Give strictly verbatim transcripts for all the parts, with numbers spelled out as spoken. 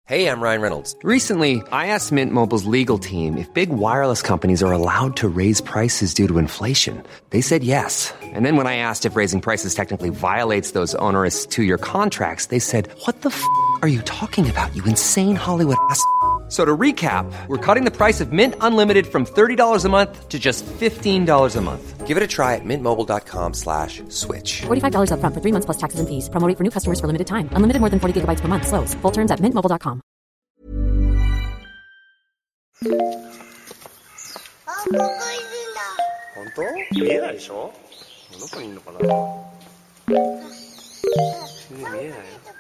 Hey, I'm Ryan Reynolds. Recently, I asked Mint Mobile's legal team if big wireless companies are allowed to raise prices due to inflation. They said yes. And then when I asked if raising prices technically violates those onerous two-year contracts, they said, what the f*** are you talking about, you insane Hollywood ass f- So to recap, we're cutting the price of Mint Unlimited from thirty dollars a month to just fifteen dollars a month. Give it a try at mintmobile.com slash switch. forty-five dollars up front for three months plus taxes and fees. Promo rate for new customers for limited time. Unlimited more than forty gigabytes per month. Slows full terms at mint mobile dot com. あ、ここいるんだ。 本当？見えないでしょ？どこにいるのかな？全然見えないよ。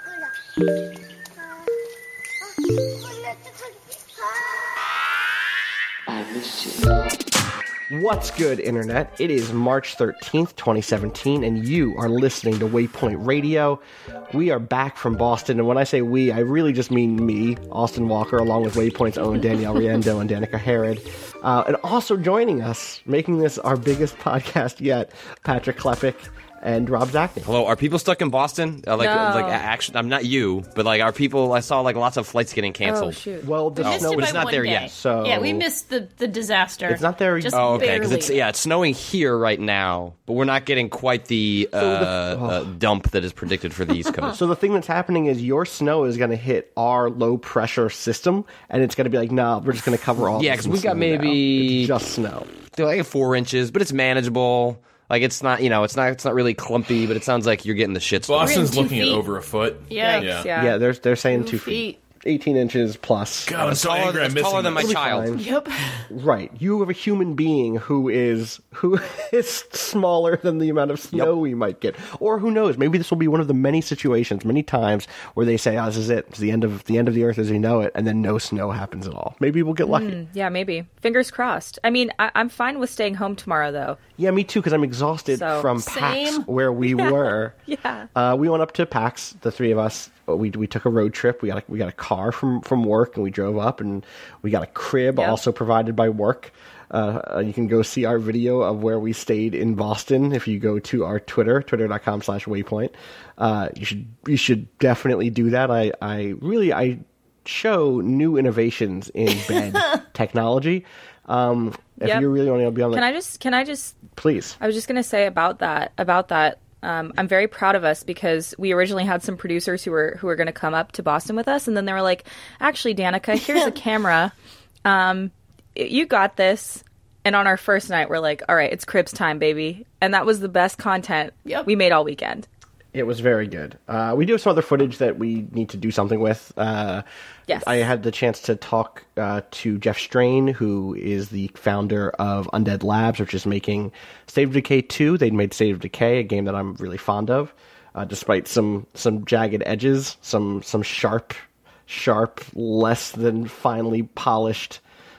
What's good, Internet? It is March thirteenth, twenty seventeen, and you are listening to Waypoint Radio. We are back from Boston, and when I say we, I really just mean me, Austin Walker, along with Waypoint's own Danielle Riendeau and Danica Herod. Uh, and also joining us, making this our biggest podcast yet, Patrick Klepek and Rob Zacny. Hello, are people stuck in Boston? Uh, like, No. like, actually, I'm not you, but like, are people? I saw like lots of flights getting canceled. Oh, shoot. Well, the We missed snow it but by it's not one there day. yet. So- yeah, we missed the, the disaster. It's not there Just yet. Oh, okay, because barely. it's yeah, it's snowing here right now, but we're not getting quite the, uh, uh, dump that is predicted for the East Coast. So the thing that's happening is your snow is going to hit our low pressure system, and it's going to be like, nah, we're just going to cover all. Yeah, this 'cause we in got snow maybe- now. It's just snow. They're like four inches, but it's manageable. Like it's not, you know, it's not, it's not really clumpy, but it sounds like you're getting the shit. Boston's Two looking at feet. over a foot. Yeah. yeah. Yeah. Yeah, they're they're saying Two two feet. feet. eighteen inches plus. God, I'm so taller, angry. I'm it's missing taller than my this. child. Fine. Yep. Right. You have a human being who is who is smaller than the amount of snow we might get. Or who knows, maybe this will be one of the many situations, many times where they say, oh, this is it. It's the end of the end of the earth as we know it, and then no snow happens at all. Maybe we'll get lucky. Yeah, maybe. Fingers crossed. I mean, I- I'm fine with staying home tomorrow, though. Yeah, me too, because I'm exhausted So- from PAX Same. where we were. Yeah. Uh, we went up to PAX, the three of us. We we took a road trip. We got a, we got a car from, from work, and we drove up, and we got a crib Yep. also provided by work. Uh, you can go see our video of where we stayed in Boston if you go to our Twitter, twitter.com slash waypoint. Uh, you should you should definitely do that. I, I really I show new innovations in bed technology. Um, if Yep. you really want to be on the Can I just, can I just, please. I was just going to say about that, about that. Um, I'm very proud of us because we originally had some producers who were who were going to come up to Boston with us, and then they were like, "Actually, Danica, here's a camera. Um, you got this." And on our first night, we're like, "All right, it's Cribs time, baby," and that was the best content Yep. we made all weekend. It was very good. Uh, we do have some other footage that we need to do something with. Uh, Yes. I had the chance to talk uh, to Jeff Strain, who is the founder of Undead Labs, which is making State of Decay two. They'd made State of Decay, a game that I'm really fond of, uh, despite some some jagged edges, some some sharp, sharp, less than finely polished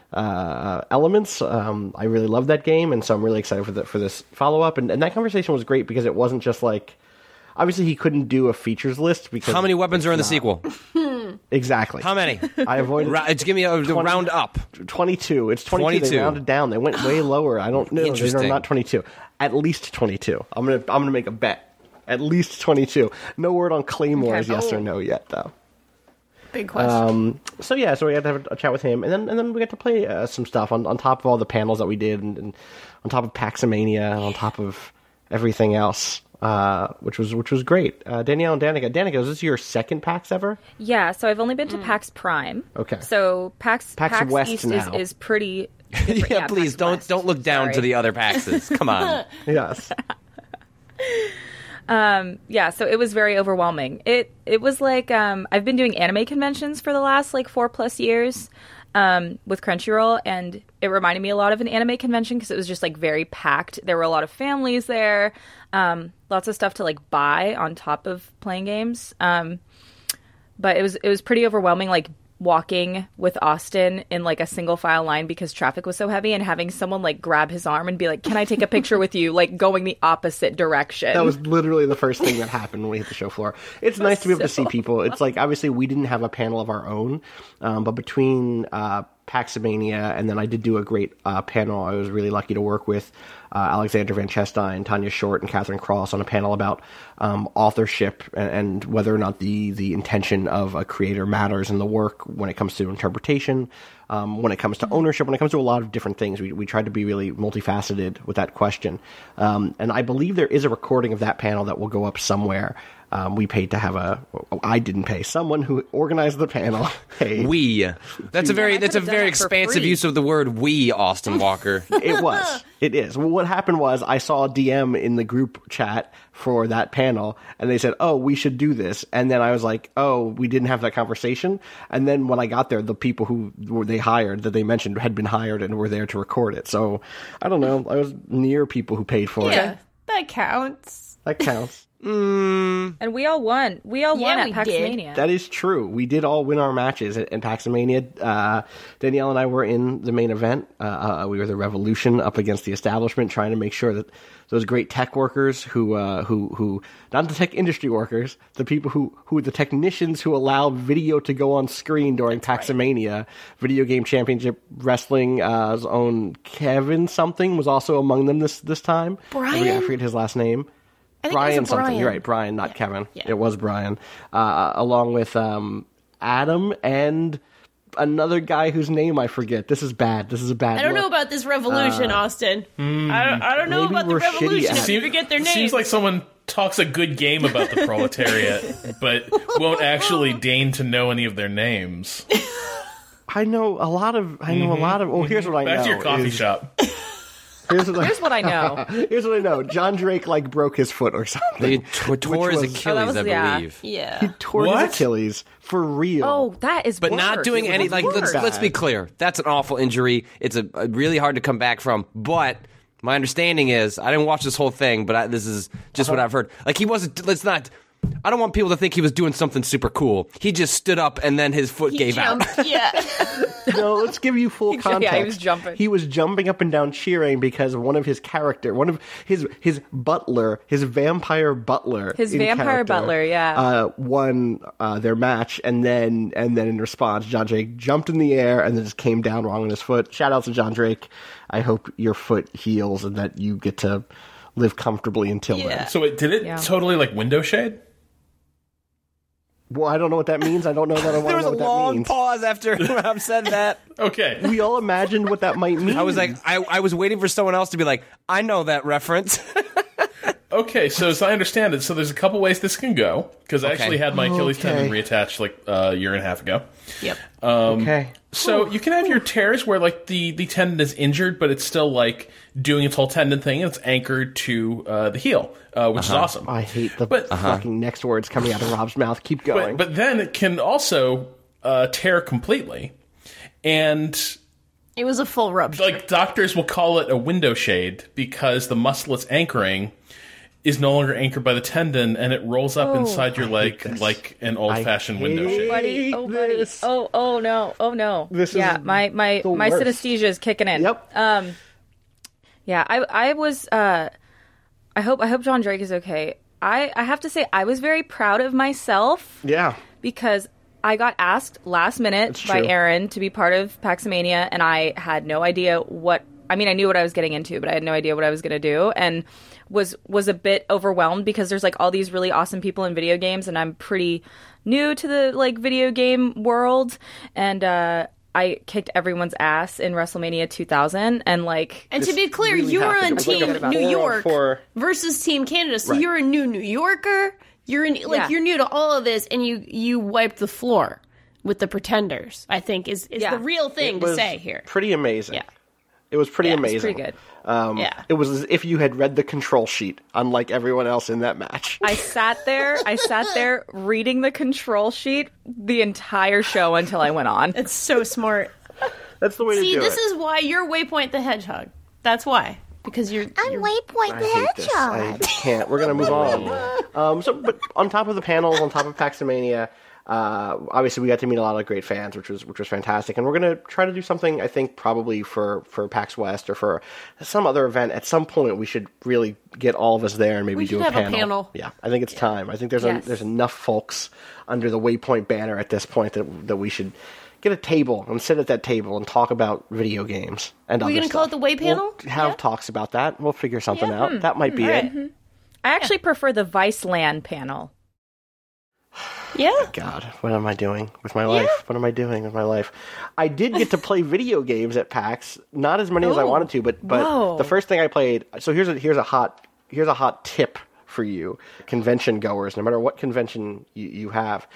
uh, elements. Um, I really love that game, and so I'm really excited for the, for this follow up. And, and that conversation was great because it wasn't just like. Obviously, he couldn't do a features list because How many weapons are in the sequel? exactly. How many? I avoided Ra- just give me a the twenty round up. twenty-two. It's twenty-two. They twenty-two. rounded down. They went way lower. I don't know. They're Interesting. not twenty-two. At least twenty-two. I'm gonna I'm gonna make a bet. At least twenty-two. No word on Claymores, Okay. yes Oh. or no yet, though. Big question. Um, so yeah, so we had to have a chat with him, and then and then we got to play uh, some stuff on, on top of all the panels that we did, and, and on top of Paxomania, and on top of everything else, uh, which was which was great. Uh, Danielle and Danica, Danica, is this your second PAX ever? Yeah, so I've only been to PAX Prime. Okay. So PAX PAX PAX, West East now. is, is pretty. yeah, please PAX don't West. don't look down to Sorry. the other Paxes. Come on. Yes. Um, yeah, so it was very overwhelming. It it was like um, I've been doing anime conventions for the last like four plus years um, with Crunchyroll, and it reminded me a lot of an anime convention because it was just like very packed. There were a lot of families there, um, lots of stuff to like buy on top of playing games. Um, but it was it was pretty overwhelming, like walking with Austin in like a single file line because traffic was so heavy, and having someone like grab his arm and be like, "Can I take a picture with you?" Like going the opposite direction. That was literally the first thing that happened when we hit the show floor. It's nice to be able to see people. It's like, obviously, we didn't have a panel of our own, um, but between uh, Paximania, and then I did do a great uh, panel. I was really lucky to work with uh, Alexander Van Chestein, Tanya Short, and Catherine Cross on a panel about um, authorship and, and whether or not the, the intention of a creator matters in the work when it comes to interpretation, um, when it comes to ownership, when it comes to a lot of different things. We, we tried to be really multifaceted with that question. Um, and I believe there is a recording of that panel that will go up somewhere. Um, we paid to have a. I didn't pay. Someone who organized the panel paid. We. That's a very. That's a very expansive use of the word "we." Austin Walker. It was. It is. Well, what happened was I saw a D M in the group chat for that panel, and they said, "Oh, we should do this." And then I was like, "Oh, we didn't have that conversation." And then when I got there, the people who were they hired that they mentioned had been hired and were there to record it. So I don't know. I was near people who paid for Yeah, it. that counts. That counts. Mm. And we all won. We all Yeah, won we at PAX did. Mania. That is true. We did all win our matches in Paximania. Uh, Danielle and I were in the main event. Uh, uh, we were the Revolution up against the establishment, trying to make sure that those great tech workers who, uh, who, who, not the tech industry workers, the people who, who, the technicians who allow video to go on screen during Paximania, right. Video Game Championship Wrestling's uh, own Kevin something was also among them this this time. Brian? I forget his last name. I think Brian it was a something. Brian. You're right, Brian, not Yeah. Kevin. Yeah. It was Brian, uh, along with um, Adam and another guy whose name I forget. This is bad. This is a bad. I don't look. know about this revolution, Austin. I, don't, I don't know Maybe about the we're shitty revolution at if it. you forget their names. Seems like someone talks a good game about the proletariat, but won't actually deign to know any of their names. I know a lot of. I know a lot of. Well, here's what I Back know. to your coffee is- shop. Here's what, I, Here's what I know. here's what I know. John Drake like broke his foot or something. He t- tore his was- Achilles, Oh, that was- I yeah. believe. yeah. He tore What? his Achilles for real. Oh, that is But worse. not doing It was any like let's, worse. let's be clear. That's an awful injury. It's a, a really hard to come back from. But my understanding is I didn't watch this whole thing, but I, this is just what I've heard. Like he wasn't. Let's not. I don't want people to think he was doing something super cool. He just stood up and then his foot He gave jumped. out. Yeah. No, let's give you full Yeah, context. he was jumping. He was jumping up and down cheering because one of his character, one of his his butler, his vampire butler, His in vampire character, butler, yeah. uh, won uh, their match, and then and then in response, John Drake jumped in the air and then just came down wrong on his foot. Shout out to John Drake. I hope your foot heals and that you get to live comfortably until Yeah. then. So wait, did it Yeah. totally like window shade? Well, I don't know what that means. I don't know that I want There to was know a what that long means. pause after Rob said that. Okay. We all imagined what that might mean. I was like, I, I was waiting for someone else to be like, I know that reference. Okay, so as I understand it, so there's a couple ways this can go, because I Okay. actually had my Achilles Okay. tendon reattached like uh, a year and a half ago. Yep. okay. So you can have your tears where like the, the tendon is injured, but it's still like doing its whole tendon thing, and it's anchored to uh, the heel, uh, which is awesome. I hate the But- fucking next words coming out of Rob's mouth. Keep But, going. but then it can also uh, tear completely, and It was a full rupture. like doctors will call it a window shade because the muscle it's anchoring is no longer anchored by the tendon, and it rolls up inside your leg this. like an old-fashioned window hate shade. Buddy, oh buddy, this. oh oh no, oh no. This is yeah, my my the my worst. synesthesia is kicking in. Yep. Um. Yeah, I I was. Uh, I hope I hope John Drake is okay. I I have to say I was very proud of myself yeah. because I got asked last minute That's by true. Aaron to be part of Paximania, and I had no idea what. I mean, I knew what I was getting into, but I had no idea what I was going to do, and was was a bit overwhelmed because there's like all these really awesome people in video games, and I'm pretty new to the like video game world, and uh, I kicked everyone's ass in WrestleMania two thousand, and like, and to be clear, really you were happened. on It was like Team a New four on York four. versus Team Canada, so Right. you're a new New Yorker. You're in, like Yeah. you're new to all of this, and you you wiped the floor with the Pretenders. I think is is Yeah. the real thing It to was say here. pretty amazing. Yeah. It was pretty Yeah, it was amazing. pretty good. Um, Yeah. It was as if you had read the control sheet, unlike everyone else in that match. I sat there, I sat there reading the control sheet the entire show until I went on. It's so smart. That's the way See, to do this it. is why you're Waypoint the Hedgehog. That's why. Because you're, I'm you're Waypoint I the hate this. I Hedgehog. can't. We're gonna move on. Um, so, but on top of the panels, on top of Paximania, uh, obviously we got to meet a lot of great fans, which was which was fantastic. And we're gonna try to do something. I think probably for for PAX West or for some other event at some point. We should really get all of us there and maybe We do should a have a panel. panel. Yeah, I think it's time. I think there's Yes. a, there's enough folks under the Waypoint banner at this point that that we should get a table and sit at that table and talk about video games and Are we other gonna call stuff. it the Way Panel? We'll have Yeah. talks about that. We'll figure something Yeah. out. Hmm. That might be All it. right. Mhm. I actually prefer the Viceland panel. Yeah. God, what am I doing with my life? What am I doing with my life? I did get to play video games at PAX, not as many as I Oh, wanted to, but but whoa. the first thing I played. So here's a here's a hot here's a hot tip for you, convention goers. No matter what convention you, you have,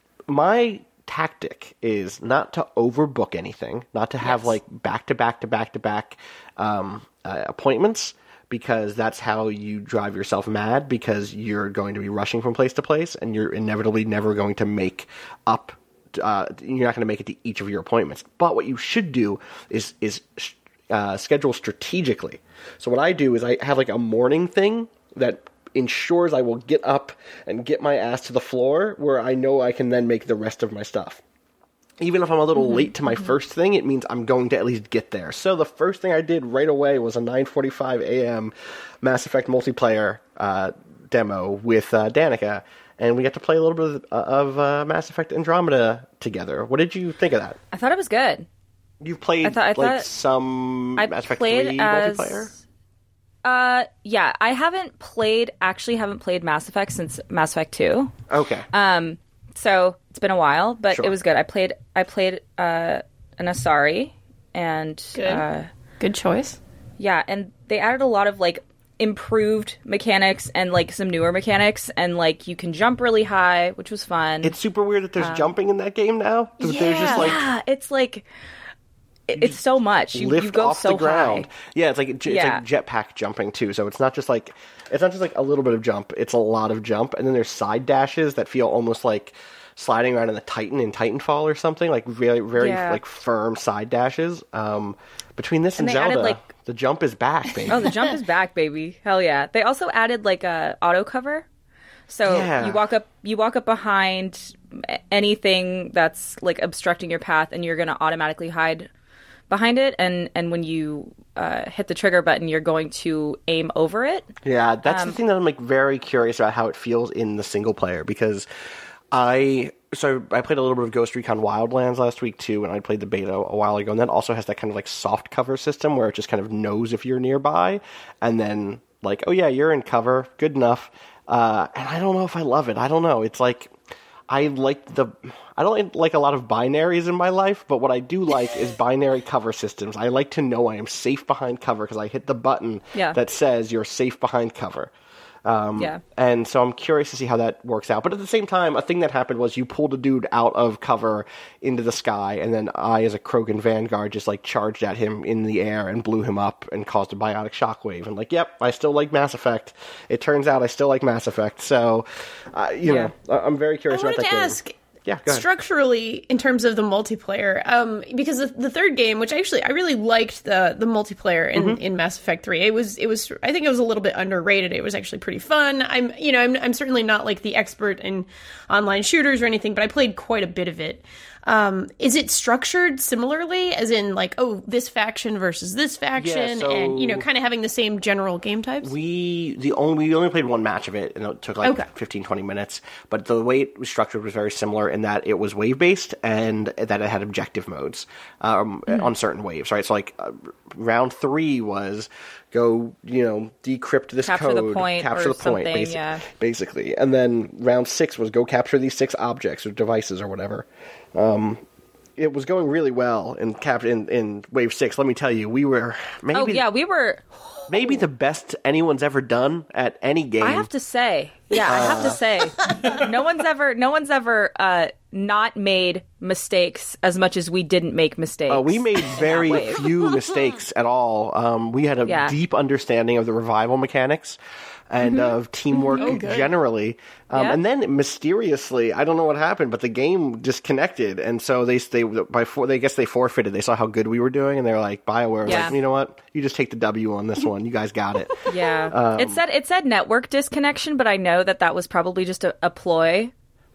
my tactic is not to overbook anything, not to have Yes. like back to back to back to back um, uh, appointments. Because that's how you drive yourself mad, because you're going to be rushing from place to place, and you're inevitably never going to make up, uh, you're not going to make it to each of your appointments. But what you should do is, is uh, schedule strategically. So what I do is I have like a morning thing that ensures I will get up and get my ass to the floor, where I know I can then make the rest of my stuff. Even if I'm a little Mm-hmm. late to my first thing, it means I'm going to at least get there. So the first thing I did right away was a nine forty-five a.m. Mass Effect multiplayer uh, demo with uh, Danica, and we got to play a little bit of, of uh, Mass Effect Andromeda together. What did you think of that? I thought it was good. You've played I thought- I like thought- some I Mass Effect played three as- multiplayer? Uh, yeah, I haven't played, actually haven't played Mass Effect since Mass Effect two. Okay. Um, so it's been a while, but Sure. it was good. I played, I played, uh, an Asari, and, Good. uh, Good choice. yeah, and they added a lot of, like, improved mechanics and, like, some newer mechanics, and, like, you can jump really high, which was fun. It's super weird that there's jumping in that game now. There's just like yeah, it's like, it- it's so much. You, lift you go off so the ground. high. Yeah, it's like it's Yeah. like jetpack jumping too. So it's not just like it's not just like a little bit of jump. It's a lot of jump, and then there's side dashes that feel almost like sliding around in the Titan in Titanfall or something. Like very very Yeah. like firm side dashes. Um, between this and, And they added, Zelda, like- the jump is back, baby. Oh, the jump is back, baby. Hell yeah. They also added like a auto cover. So Yeah. you walk up you walk up behind a- anything that's like obstructing your path, and you're going to automatically hide behind it, and and when you uh, hit the trigger button, you're going to aim over it. Yeah, that's Um, the thing that I'm like very curious about how it feels in the single player, because I so I played a little bit of Ghost Recon Wildlands last week too, and I played the beta a while ago, and that also has that kind of like soft cover system where it just kind of knows if you're nearby, and then like, oh yeah, you're in cover, good enough. Uh, and I don't know if I love it. I don't know. It's like I like the I don't like a lot of binaries in my life, but what I do like is binary cover systems. I like to know I am safe behind cover because I hit the button Yeah. that says you're safe behind cover. Um, Yeah. And so I'm curious to see how that works out. But at the same time, a thing that happened was you pulled a dude out of cover into the sky, and then I, as a Krogan Vanguard, just like charged at him in the air and blew him up and caused a biotic shockwave. And like, yep, I still like Mass Effect. It turns out I still like Mass Effect. So, uh, you Yeah. know, I- I'm very I curious about wanted that to game. ask, Yeah, go ahead. structurally, in terms of the multiplayer, um, because the, the third game, which actually I really liked the the multiplayer in, Mm-hmm. in Mass Effect three. It was it was I think it was a little bit underrated. It was actually pretty fun. I'm you know I'm I'm certainly not like the expert in online shooters or anything, but I played quite a bit of it. Um, is it structured similarly, as in like, oh, this faction versus this faction, so- and you know, kind of having the same general game types? We the only we only played one match of it, and it took like Okay. fifteen, twenty minutes. But the way it was structured was very similar in that it was wave based and that it had objective modes um, on certain waves. Right, so like uh, round three was go, you know, decrypt this Capture the code, point capture or the point, something, basi- yeah. basically. And then round six was go capture these six objects or devices or whatever. Um, it was going really well in cap in, in wave six. Let me tell you, we were maybe Oh yeah, we were. maybe the best anyone's ever done at any game. I have to say, yeah, I have to say, no one's ever, no one's ever uh, not made mistakes as much as we didn't make mistakes. Uh, we made very wave. few mistakes at all. Um, we had a Yeah. deep understanding of the revival mechanics and of teamwork generally. Um, Yeah. And then mysteriously, I don't know what happened, but the game disconnected, and so they they by four, they guess they forfeited. They saw how good we were doing, and they were like, BioWare was Yeah. like, you know what? You just take the W on this one. You guys got it. Yeah, Um, it said it said network disconnection, but I know that that was probably just a, a ploy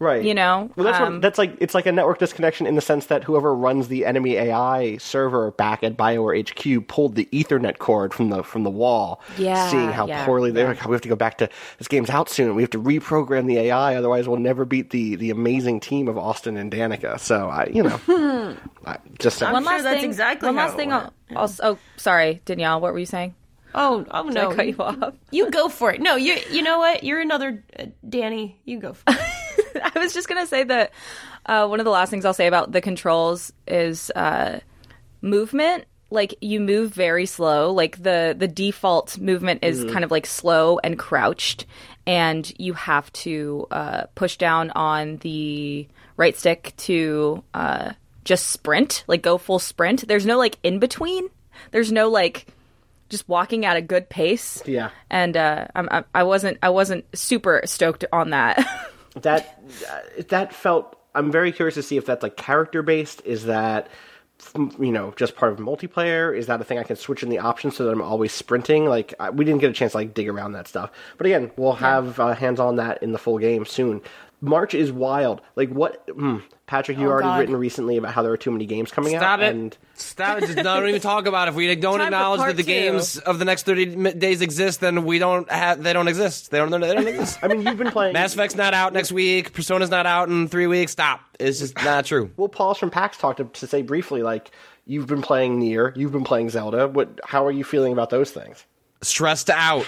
Right. You know? Well, that's um, what, that's like it's like a network disconnection in the sense that whoever runs the enemy A I server back at BioWare H Q pulled the Ethernet cord from the from the wall, Yeah, seeing how yeah, poorly they're yeah. like, we have to go back to this game's out soon. We have to reprogram the A I, otherwise we'll never beat the the amazing team of Austin and Danica. So I, you know, I just I'm one sure last that's thing, exactly one how last it thing. went. I'll, I'll, oh, sorry, Danielle. What were you saying? Oh, oh Did no! I cut you off? You go for it. No, you. You know what? You're another uh, Danny. You go for it. I was just gonna say that uh, one of the last things I'll say about the controls is uh, movement. Like you move very slow. Like the the default movement is kind of like slow and crouched, and you have to uh, push down on the right stick to uh, just sprint, like go full sprint. There's no like in between. There's no like. Just walking at a good pace, Yeah. And uh, I'm, I, I wasn't, I wasn't super stoked on that. that uh, that felt. I'm very curious to see if that's like character based. Is that you know just part of multiplayer? Is that a thing I can switch in the options so that I'm always sprinting? Like I, we didn't get a chance to like dig around that stuff. But again, we'll have uh, hands on that in the full game soon. March is wild. Like what, hmm, Patrick? You Oh, already God. written recently about how there are too many games coming Stop out. it. And Stop it. Just don't even talk about it. If we don't Time for acknowledge part that the two. games of the next thirty mi- days exist, then we don't have. They don't exist. They don't. They don't exist. I mean, you've been playing. Mass Effect's not out next week. Persona's not out in three weeks. Stop. It's just not true. Well, Paul from PAX talked to, to say briefly, like you've been playing Nier, you've been playing Zelda. What? How are you feeling about those things? Stressed out.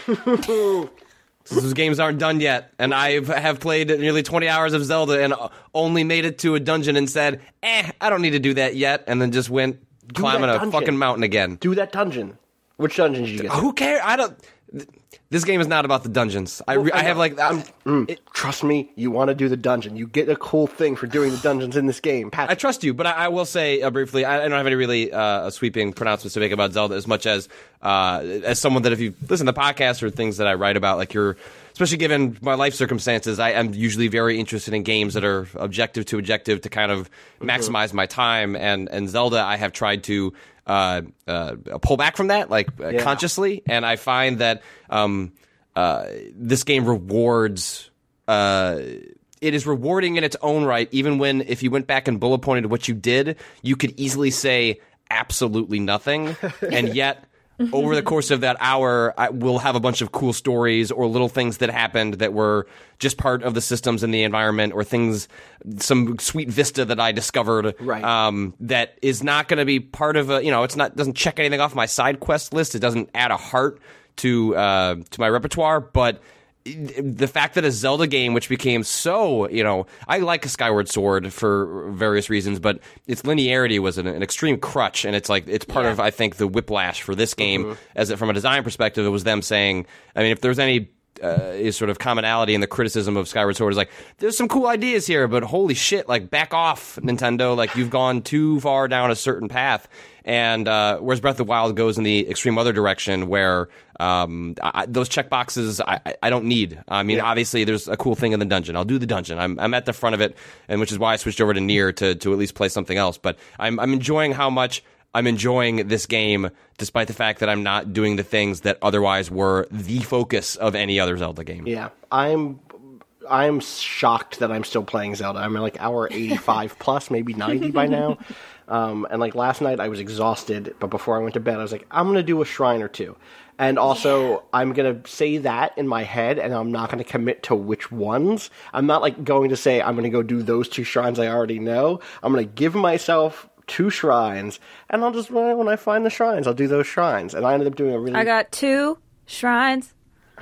Those games aren't done yet, and I have played nearly twenty hours of Zelda and only made it to a dungeon and said, "Eh, I don't need to do that yet," and then just went climbing that a dungeon. fucking mountain again. Do that dungeon. Which dungeon did you get? to? Who cares? I don't. th- This game is not about the dungeons. I, re- Well, I have know. like. I'm, Mm, it- trust me, you want to do the dungeon. You get a cool thing for doing the dungeons in this game. Pat, I trust you, but I, I will say uh, briefly, I, I don't have any really uh, sweeping pronouncements to make about Zelda as much as uh, as someone that if you listen to podcasts or things that I write about, like you're, especially given my life circumstances, I am usually very interested in games that are objective to objective to kind of maximize my time. And, and Zelda, I have tried to uh, uh, pull back from that, like uh, Yeah. consciously, and I find that um, uh, this game rewards. Uh, it is rewarding in its own right, even when if you went back and bullet pointed what you did, you could easily say absolutely nothing, and yet over the course of that hour, I, we'll have a bunch of cool stories or little things that happened that were just part of the systems and the environment, or things, some sweet vista that I discovered, Right. um, that is not going to be part of a, you know, it's not doesn't check anything off my side quest list. It doesn't add a heart to uh, to my repertoire, but the fact that a Zelda game, which became so, you know, I like Skyward Sword for various reasons, but its linearity was an, an extreme crutch, and it's like it's part Yeah. of I think the whiplash for this game, as it, from a design perspective, it was them saying, I mean, if there's any uh, is sort of commonality in the criticism of Skyward Sword is like, there's some cool ideas here, but holy shit, like back off, Nintendo, like you've gone too far down a certain path. And uh, whereas Breath of the Wild goes in the extreme other direction, where um, I, those checkboxes I, I- I don't need. I mean, obviously, there's a cool thing in the dungeon. I'll do the dungeon. I'm, I'm at the front of it, and which is why I switched over to Nier to to at least play something else. But I'm I'm enjoying how much I'm enjoying this game, despite the fact that I'm not doing the things that otherwise were the focus of any other Zelda game. yeah, I'm I'm shocked that I'm still playing Zelda. I'm like hour eighty-five plus, maybe ninety by now. Um, and like last night, I was exhausted, but before I went to bed, I was like, I'm gonna do a shrine or two. And also, I'm gonna say that in my head, and I'm not gonna commit to which ones. I'm not like going to say I'm gonna go do those two shrines I already know. I'm gonna give myself two shrines, and I'll just well, when I find the shrines, I'll do those shrines. And I ended up doing a really I got two shrines.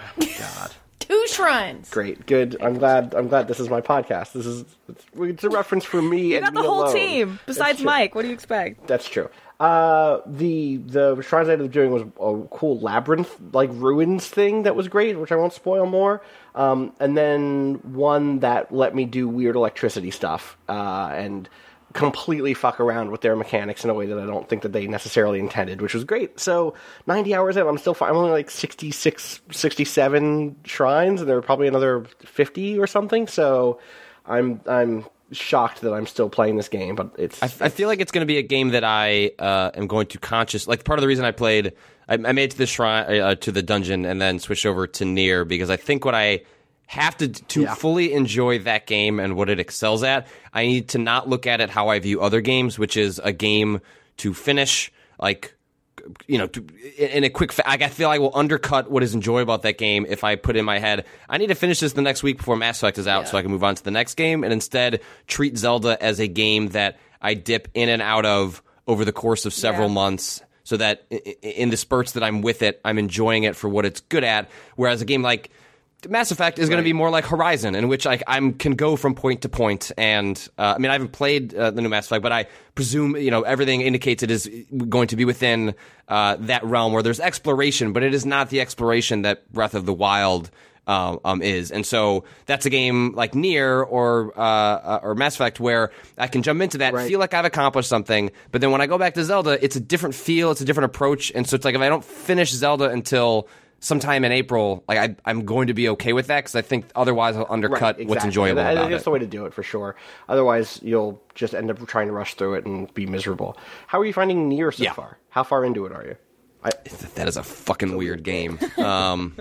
God. Two shrines. Great, good. I'm glad. I'm glad this is my podcast. This is it's, it's a reference for me You and got the me whole alone. team That's besides true. Mike. What do you expect? That's true. Uh, the the shrines I ended up doing was a cool labyrinth like ruins thing that was great, which I won't spoil more. Um, and then one that let me do weird electricity stuff uh, and completely fuck around with their mechanics in a way that I don't think that they necessarily intended, which was great. So ninety hours in, I'm still fine. I'm only like sixty-six, sixty-seven shrines, and there are probably another fifty or something. So I'm I'm shocked that I'm still playing this game, but it's. I, I feel like it's going to be a game that I uh, am going to conscious. Like part of the reason I played, I, I made it to the shrine, uh, to the dungeon, and then switched over to Nier because I think what I have to to Yeah. fully enjoy that game and what it excels at. I need to not look at it how I view other games, which is a game to finish, like, you know, to, in a quick. Fa- I feel I will undercut what is enjoyable about that game if I put in my head, I need to finish this the next week before Mass Effect is out, Yeah. so I can move on to the next game, and instead treat Zelda as a game that I dip in and out of over the course of several Yeah. months, so that in the spurts that I'm with it, I'm enjoying it for what it's good at. Whereas a game like Mass Effect is going to be more like Horizon, in which I I'm, can go from point to point. And uh, I mean, I haven't played uh, the new Mass Effect, but I presume, you know, everything indicates it is going to be within uh, that realm where there's exploration, but it is not the exploration that Breath of the Wild um, um, is. And so that's a game like Nier or uh, or Mass Effect where I can jump into that, Right. feel like I've accomplished something, but then when I go back to Zelda, it's a different feel, it's a different approach. And so it's like if I don't finish Zelda until sometime in April, like I, I'm going to be okay with that because I think otherwise I'll undercut Right, what's exactly. enjoyable And I about think that's it. the way to do it for sure. Otherwise, you'll just end up trying to rush through it and be miserable. How are you finding Nier so Yeah. far? How far into it are you? I, That is a fucking weird game. Um,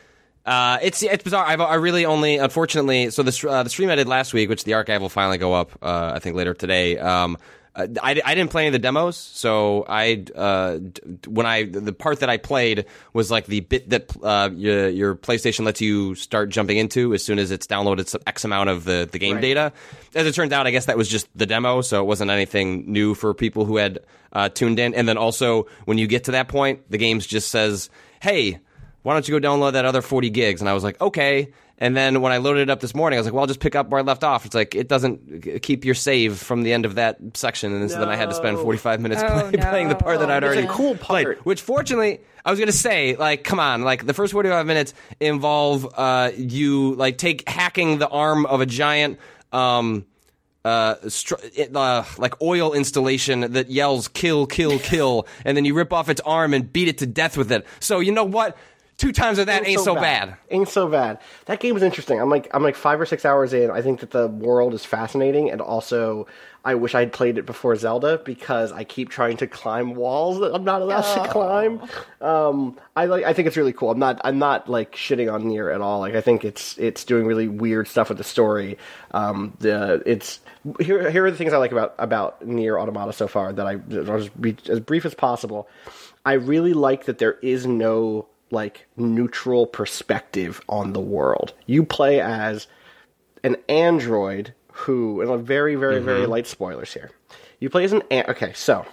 uh, it's it's bizarre. I've, I really only, unfortunately, so the uh, the stream I did last week, which the archive will finally go up, uh, I think later today. Um, uh, I, I didn't play any of the demos, so I uh, d- when I the part that I played was like the bit that uh, your, your PlayStation lets you start jumping into as soon as it's downloaded some X amount of the, the game Right. data. As it turns out, I guess that was just the demo, so it wasn't anything new for people who had uh, tuned in. And then also, when you get to that point, the game just says, hey, why don't you go download that other forty gigs? And I was like, okay. And then when I loaded it up this morning, I was like, well, I'll just pick up where I left off. It's like, it doesn't keep your save from the end of that section. And so then I had to spend forty-five minutes Oh, play, no. playing the part that I'd It's a already cool played. part. Which fortunately, I was going to say, like, come on, like the first forty-five minutes involve uh, you like take hacking the arm of a giant um, uh, str- it, uh, like oil installation that yells kill, kill, kill, and then you rip off its arm and beat it to death with it. So you know what? Two times of that ain't so bad. Ain't so bad. That game is interesting. I'm like I'm like five or six hours in. I think that the world is fascinating, and also I wish I'd played it before Zelda because I keep trying to climb walls that I'm not allowed to climb. Um, I like. I think it's really cool. I'm not. I'm not like shitting on Nier at all. Like I think it's it's doing really weird stuff with the story. Um, the it's here. Here are the things I like about about Nier Automata so far. That I I'll just be as brief as possible. I really like that there is no like neutral perspective on the world. You play as an android who, and a very, very, Mm-hmm. very light spoilers here. You play as an an- okay, so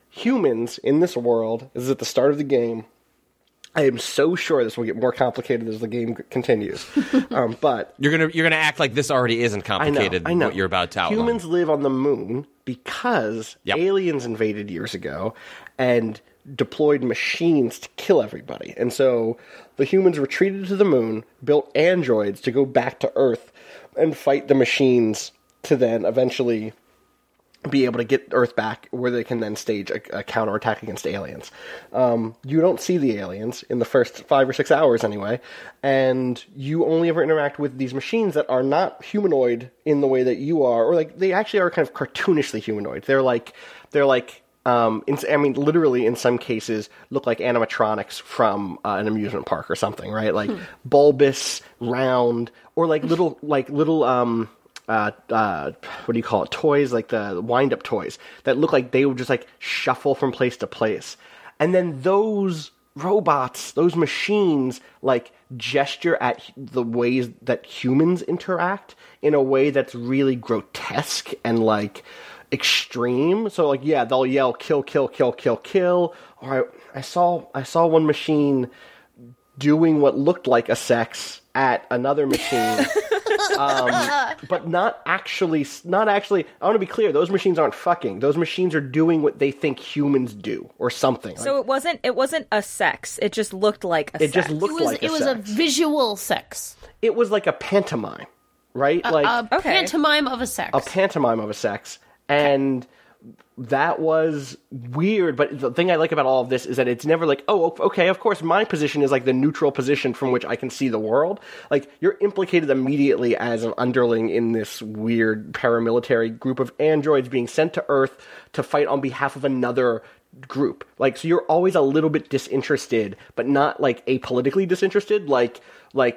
humans in this world, this is at the start of the game. I am so sure this will get more complicated as the game c- continues. um, but You're gonna you're gonna act like this already isn't I know, complicated. I know. What you're about to outline. Humans live on the moon because Yep. aliens invaded years ago and deployed machines to kill everybody. And so the humans retreated to the moon, built androids to go back to Earth and fight the machines to then eventually be able to get Earth back where they can then stage a, a counterattack against aliens. Um, you don't see the aliens in the first five or six hours anyway, and you only ever interact with these machines that are not humanoid in the way that you are, or like they actually are kind of cartoonishly humanoid. They're like, they're like, um, in, I mean, literally in some cases look like animatronics from uh, an amusement park or something, right? Like bulbous, round, or like little, like little, um, Uh, uh, what do you call it? Toys, like the wind-up toys that look like they would just like shuffle from place to place. And then those robots, those machines, like gesture at the ways that humans interact in a way that's really grotesque and like extreme. So like, yeah, they'll yell kill, kill, kill, kill, kill. Or I, I saw, I saw one machine doing what looked like a sex at another machine. um, but not actually, not actually, I want to be clear, those machines aren't fucking. Those machines are doing what they think humans do, or something. So Like, it wasn't it wasn't a sex. It just looked like a it sex. just looked It was like a it was a sex. visual sex. It was like a pantomime, right? A, like a Okay. pantomime of a sex. a pantomime of a sex. And that was weird, but the thing I like about all of this is that it's never like, oh, okay, of course, my position is like the neutral position from which I can see the world. Like, you're implicated immediately as an underling in this weird paramilitary group of androids being sent to Earth to fight on behalf of another group. Like, so you're always a little bit disinterested, but not like apolitically disinterested, like, like,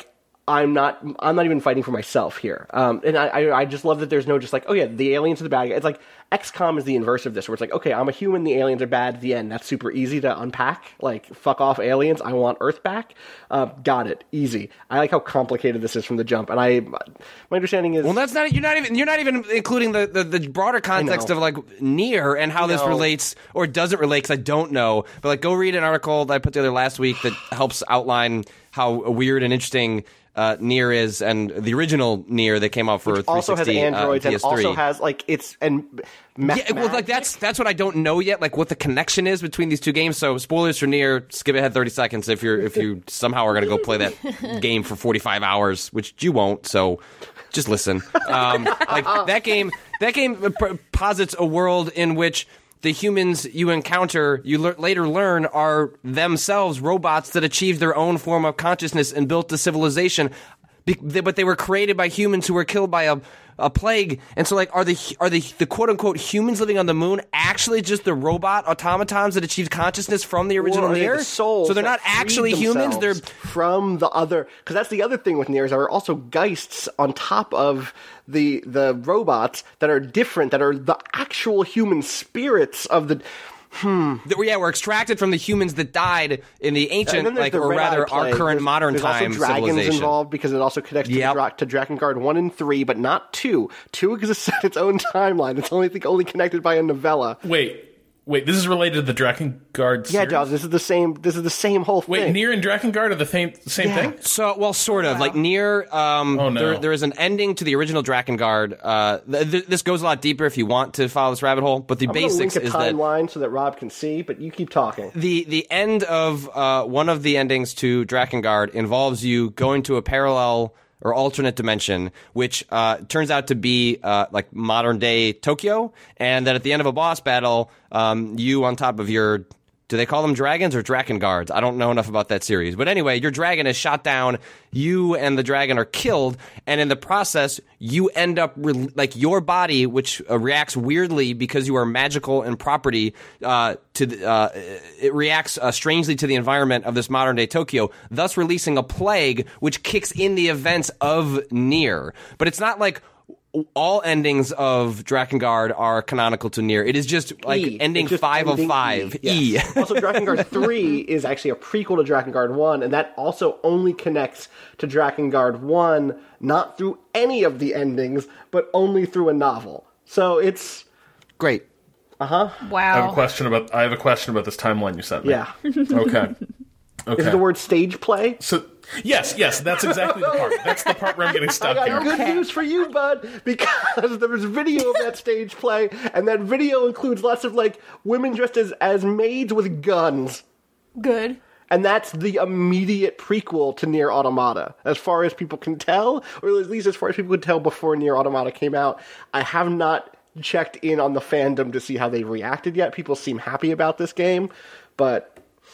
I'm not. I'm not even fighting for myself here. Um, and I, I, I just love that there's no just like, oh yeah, the aliens are the bad guy. It's like X COM is the inverse of this, where it's like, okay, I'm a human, the aliens are bad. At the end, that's super easy to unpack. Like, fuck off, aliens. I want Earth back. Uh, got it. Easy. I like how complicated this is from the jump, and I, my understanding is, well, that's not. You're not even. You're not even including the the, the broader context of like Nier and how this relates or doesn't relate. Because I don't know, but like, go read an article that I put together last week that helps outline how weird and interesting uh, Nier is, and the original Nier that came out for which also has androids uh, and also has like it's and ma- yeah, well, like that's that's what I don't know yet, like what the connection is between these two games. So spoilers for Nier. Skip ahead thirty seconds if you're if you somehow are going to go play that game for forty-five hours, which you won't. So just listen. Um, like that game, that game posits a world in which the humans you encounter, you le- later learn, are themselves robots that achieved their own form of consciousness and built a civilization. Be- they, but they were created by humans who were killed by a, a plague. And so, like, are the are the, the quote unquote humans living on the moon actually just the robot automatons that achieved consciousness from the original or Nier? The souls so they're not actually humans. They're from the other, because that's the other thing with Nier is there are also geists on top of the the robots that are different, that are the actual human spirits of the. Hmm. That, yeah, we're extracted from the humans that died in the ancient, like, or rather, our current there's, modern there's time also dragons civilization involved because it also connects to, yep. Dra- to Drakengard one and three, but not two. Two exists at its own timeline. It's only I think only connected by a novella. Wait. Wait, this is related to the Drakengard series? Yeah, Giles, this is the same. This is the same whole thing. Wait, Nier and Drakengard are the same same yeah. thing? So, well, sort of. Wow. Like Nier, um, oh, no. there, there is an ending to the original Drakengard. Uh, th- th- this goes a lot deeper if you want to follow this rabbit hole. But the I'm basics link a is that timeline so that Rob can see. But you keep talking. The the end of uh, one of the endings to Drakengard involves you going to a parallel or alternate dimension, which uh, turns out to be uh, like modern day Tokyo, and that at the end of a boss battle, um, you on top of your, do they call them dragons or Drakenguards? I don't know enough about that series. But anyway, your dragon is shot down, you and the dragon are killed, and in the process, you end up, re- like your body, which uh, reacts weirdly because you are magical in property, uh, to the, uh, it reacts uh, strangely to the environment of this modern day Tokyo, thus releasing a plague which kicks in the events of Nier. But it's not like all endings of Drakengard are canonical to Nier. It is just like E. ending just five ending of five. E. Yes. E. Also, Drakengard three is actually a prequel to Drakengard one, and that also only connects to Drakengard one, not through any of the endings, but only through a novel. So it's great. Uh-huh. Wow. I have a question about I have a question about this timeline you sent me. Yeah. Okay. Okay. Is it the word stage play? So yes, yes, that's exactly the part. That's the part where I'm getting stuck I got here. good Okay. news for you, bud, because there was video of that stage play, and that video includes lots of, like, women dressed as, as maids with guns. Good. And that's the immediate prequel to Nier Automata, as far as people can tell, or at least as far as people could tell before Nier Automata came out. I have not checked in on the fandom to see how they've reacted yet. People seem happy about this game, but...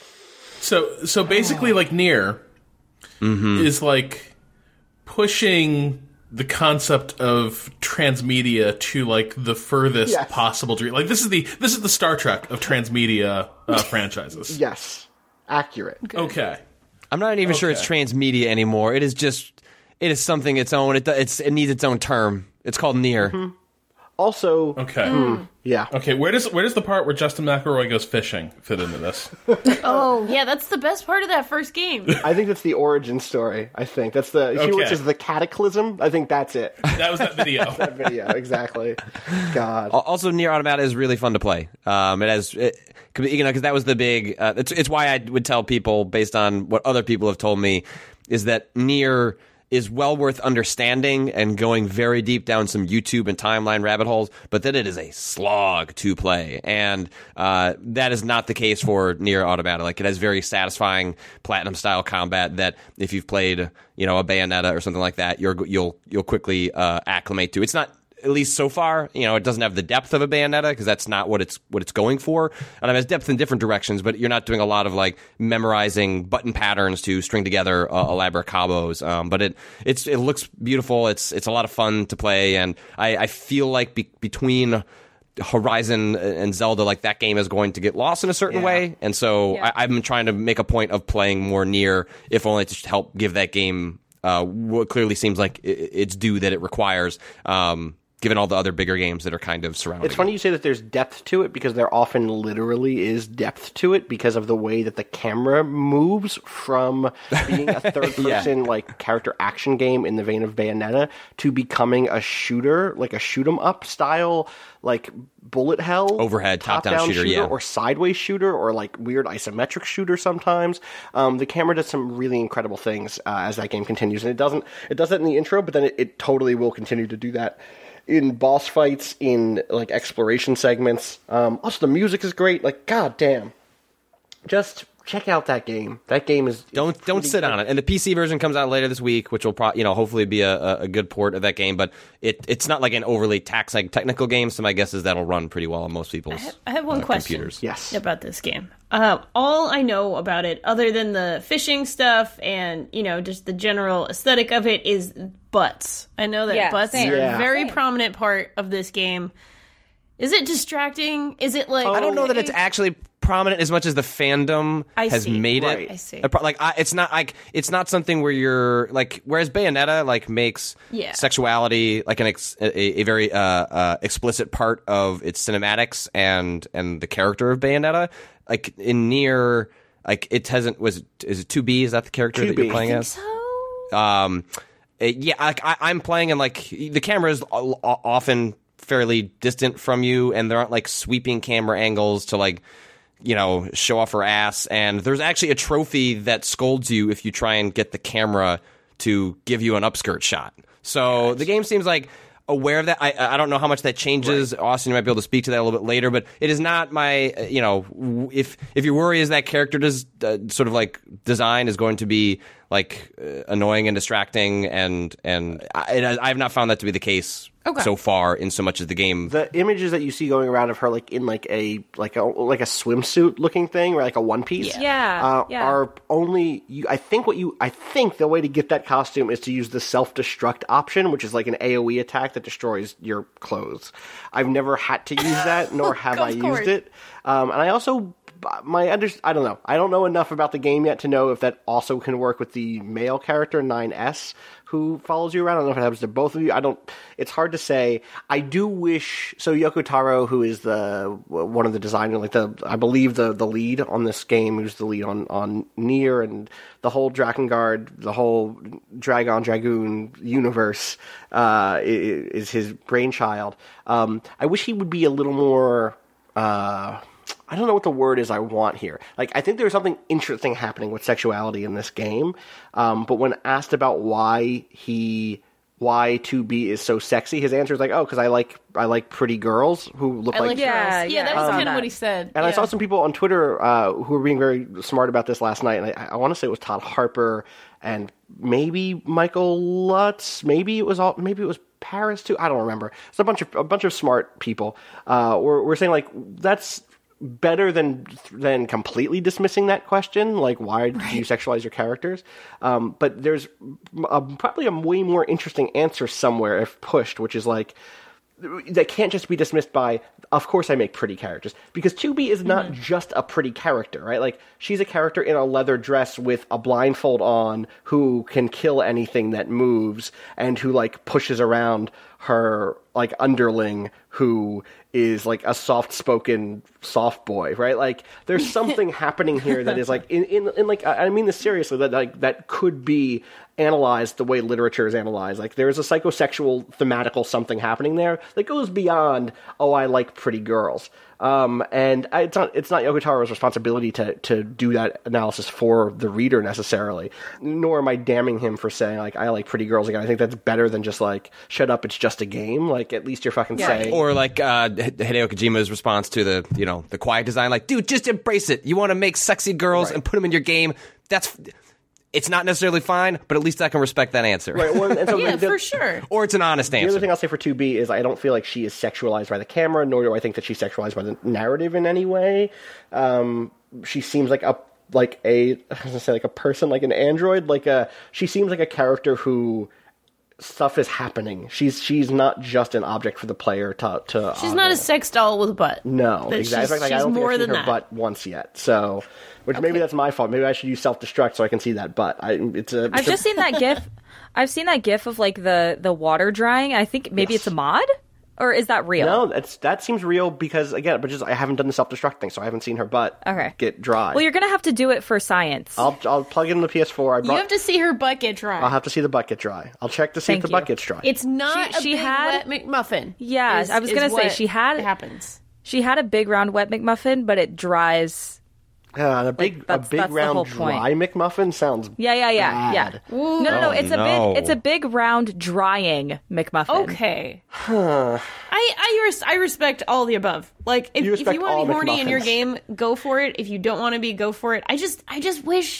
So, so basically, like Nier Mm-hmm. is like pushing the concept of transmedia to like the furthest Yes. possible degree. Like this is the this is the Star Trek of transmedia uh, franchises. Yes. Accurate. Okay. I'm not even sure it's Okay. transmedia anymore. It is just, it is something its own. It it's it needs its own term. It's called Nier. Mm-hmm. Also, Okay. yeah. Okay. Where does where does the part where Justin McElroy goes fishing fit into this? Oh, yeah, that's the best part of that first game. I think that's the origin story, I think. That's the, you know, which Okay. is the cataclysm? I think that's it. That was that video. That video, exactly. God. Al- Also, Nier Automata is really fun to play. Um, it has, it, you know, because that was the big. Uh, it's it's why I would tell people, based on what other people have told me, is that Nier is well worth understanding and going very deep down some YouTube and timeline rabbit holes, but that it is a slog to play. And uh, that is not the case for Nier Automata. Like, it has very satisfying platinum-style combat that if you've played, you know, a Bayonetta or something like that, you're, you'll you'll quickly uh, acclimate to. It's not... At least so far, you know, it doesn't have the depth of a Bayonetta because that's not what it's what it's going for. And it has depth in different directions, but you're not doing a lot of like memorizing button patterns to string together uh, elaborate combos. Um, but it it's it looks beautiful. It's it's a lot of fun to play, and I, I feel like be, between Horizon and Zelda, like that game is going to get lost in a certain Yeah. way. And so Yeah. I, I've been trying to make a point of playing more Nier, if only to help give that game uh, what clearly seems like it, it's due that it requires. Um, Given all the other bigger games that are kind of surrounding It's funny it. you say that there's depth to it, because there often literally is depth to it because of the way that the camera moves from being a third-person Yeah. like character action game in the vein of Bayonetta to becoming a shooter, like a shoot 'em up style, like bullet hell, Overhead, top-down shooter, yeah. or sideways shooter, or like weird isometric shooter. Sometimes um, the camera does some really incredible things uh, as that game continues, and it doesn't. It does that in the intro, but then it, it totally will continue to do that in boss fights, in like exploration segments. Um, also, the music is great. Like, god damn, just check out that game. That game is Don't is don't pretty sit good. on it. And the P C version comes out later this week, which will pro- you know hopefully be a, a, a good port of that game. But it it's not like an overly tax like technical game. So my guess is that'll run pretty well on most people's I have, I have one uh, question computers. Yes. about this game. Uh, all I know about it, other than the fishing stuff and, you know, just the general aesthetic of it, is butts. I know that Yeah, butts same. are Yeah. a very Same. prominent part of this game. Is it distracting? Is it like... I don't know that it's actually prominent as much as the fandom I has see. made Right. it. I see. A pro- Like I, it's not like it's not something where you're like. Whereas Bayonetta like makes Yeah. sexuality like an ex, a, a very uh, uh, explicit part of its cinematics and and the character of Bayonetta. Like in Nier, like it hasn't was is it two B? Is that the character that two B. you're playing I as? think so. Um, it- yeah, like I, I'm playing and like the camera is o- o- often fairly distant from you, and there aren't like sweeping camera angles to like you know show off her ass. And there's actually a trophy that scolds you if you try and get the camera to give you an upskirt shot. So the game seems like aware of that. I I don't know how much that changes. Austin, you might be able to speak to that a little bit later, but it is not my uh, you know w- if if your worry is that character does uh, sort of like design is going to be like uh, annoying and distracting, and and I, I have not found that to be the case Okay. so far in so much of the game. The images that you see going around of her, like in like a like a like a swimsuit looking thing, or like a one piece, Yeah, uh, yeah. are only. You, I think what you, I think the way to get that costume is to use the self destruct option, which is like an AoE attack that destroys your clothes. I've never had to use that, nor have I Of course. used it. Um, and I also, my under, I don't know, I don't know enough about the game yet to know if that also can work with the male character nine S. Who follows you around. I don't know if it happens to both of you. I don't, it's hard to say. I do wish, so Yoko Taro, who is the, one of the designers, like the, I believe the, the lead on this game, who's the lead on, on Nier and the whole Drakengard, the whole Dragon Dragoon universe, uh, is, is his brainchild. Um, I wish he would be a little more, uh, I don't know what the word is I want here. Like, I think there's something interesting happening with sexuality in this game, um, but when asked about why he, why two B is so sexy, his answer is like, oh, because I like, I like pretty girls who look I like. like Yeah, girls. yeah, Yeah, that I was saw kind of that. what he said. And I Yeah. saw some people on Twitter uh, who were being very smart about this last night, and I, I want to say it was Todd Harper and maybe Michael Lutz, maybe it was all, maybe it was Paris too. I don't remember. It's a bunch of a bunch of smart people. Uh, we're we're saying like that's better than than completely dismissing that question, like why do you sexualize your characters? Um, but there's a, probably a way more interesting answer somewhere if pushed, which is like that can't just be dismissed by, of course I make pretty characters. Because two B is not just a pretty character, right? Like, she's a character in a leather dress with a blindfold on who can kill anything that moves and who, like, pushes around her, like, underling who is, like, a soft-spoken soft boy, right? Like, there's something happening here that is, like, in, in, in like, I I mean this seriously, that, like, that could be analyzed the way literature is analyzed. Like, there's a psychosexual, thematical something happening there that goes beyond, oh, I like pretty girls. Um, and I, it's not it's not Yoko Taro's responsibility to to do that analysis for the reader necessarily. Nor am I damning him for saying, like, I like pretty girls again. I think that's better than just, like, shut up, it's just a game. Like, at least you're fucking saying... Or like uh, Hideo Kojima's response to the you know the quiet design, like, dude, just embrace it. You want to make sexy girls Right. and put them in your game. That's it's not necessarily fine, but at least I can respect that answer. Right, well, and so Yeah, the- for sure. Or it's an honest The answer. other thing I'll say for two B is I don't feel like she is sexualized by the camera, nor do I think that she's sexualized by the narrative in any way. Um, she seems like a like a I was gonna say like a person, like an android, like a she seems like a character who stuff is happening. She's she's not just an object for the player to to. She's not a sex doll with a butt. No, That exactly. she's- Like, I she's don't think more I've seen than her that. butt once yet. So, which maybe that's my fault. Maybe I should use self destruct so I can see that butt. I it's a. I've it's a- just seen that gif. I've seen that gif of like the the water drying. I think maybe Yes. it's a mod, or is that real? No, that's that seems real because again, but just I haven't done the self destruct thing, so I haven't seen her butt Okay. get dry. Well, you're gonna have to do it for science. I'll I'll plug it in the P S four. I You brought, have to see her butt get dry. I'll have to see the butt get dry. I'll check to see Thank if the you. butt gets dry. It's not She- a she big had- wet McMuffin. Yeah, is- I was is gonna say what she had- happens. She had a big round wet McMuffin, but it dries. Uh, a big Like, that's- a big that's the round whole point. dry McMuffin sounds. Yeah, yeah, yeah, yeah. bad. No, no, no. It's a no. big. It's a big round drying McMuffin. Okay. I I, res- I respect all the above. Like if You if respect you want all to be horny in your McMuffins. game, go for it. If you don't want to be, go for it. I just I just wish.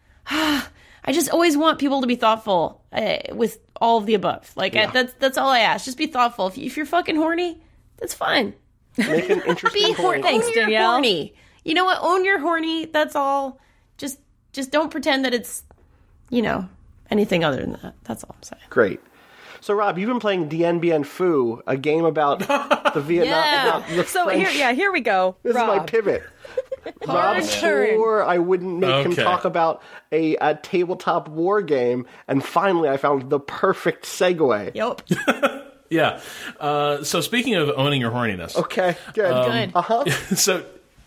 I just always want people to be thoughtful uh, with all of the above. Like I, that's that's all I ask. Just be thoughtful. If, you, if you're fucking horny, that's fine. Make an interesting Be horny. point. Thanks, Own your Danielle. horny. You know what? Own your horny. That's all. Just just don't pretend that it's, you know, anything other than that. That's all I'm saying. Great. So, Rob, you've been playing Dien Bien Phu, a game about the Vietnam. Yeah. about the So French. here, yeah, here we go. This Rob. is my pivot. Rob turn. swore I wouldn't make him Okay. talk about a, a tabletop war game, and finally I found the perfect segue. Yep. Yeah. Uh, so speaking of owning your horniness, Okay, good. Good. Uh-huh. so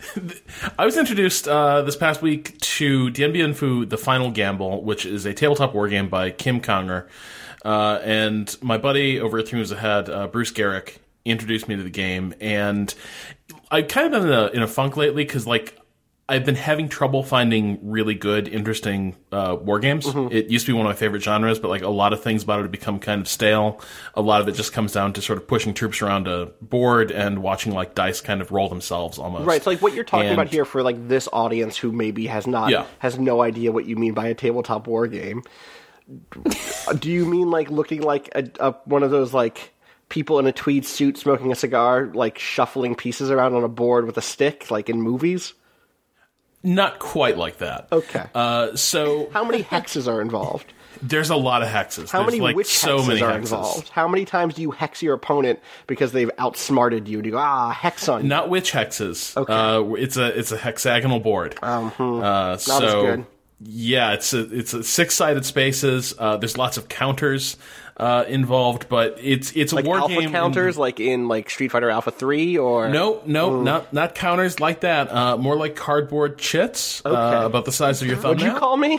I was introduced uh, this past week to Dien Bien Phu: The Final Gamble, which is a tabletop war game by Kim Conger. Uh, and my buddy over at Three Moves Ahead, uh, Bruce Garrick, introduced me to the game. And I've kind of been in a, in a funk lately because, like, I've been having trouble finding really good, interesting uh, war games. It used to be one of my favorite genres, but like a lot of things about it have become kind of stale. A lot of it just comes down to sort of pushing troops around a board and watching like dice kind of roll themselves almost. Right, so like what you're talking And- about here for like this audience who maybe has not Yeah. has no idea what you mean by a tabletop war game. Do you mean like looking like a, a one of those like people in a tweed suit smoking a cigar, like shuffling pieces around on a board with a stick, like in movies? Not quite like that. Okay. Uh, so How many hexes are involved? there's a lot of hexes. How There's many like witch so hexes many are hexes. involved? How many times do you hex your opponent because they've outsmarted you and you go, ah, hex on you? Not witch hexes. Okay. Uh, it's a it's a hexagonal board. Um, uh, Not so as good. yeah, it's a, it's a six sided spaces. Uh, there's lots of counters uh, involved, but it's it's a Like war alpha game. in- counters, like in like Street Fighter Alpha three, or No, no, not not counters like that. Uh, more like cardboard chits, Okay. uh, about the size of your What'd thumbnail. you call me?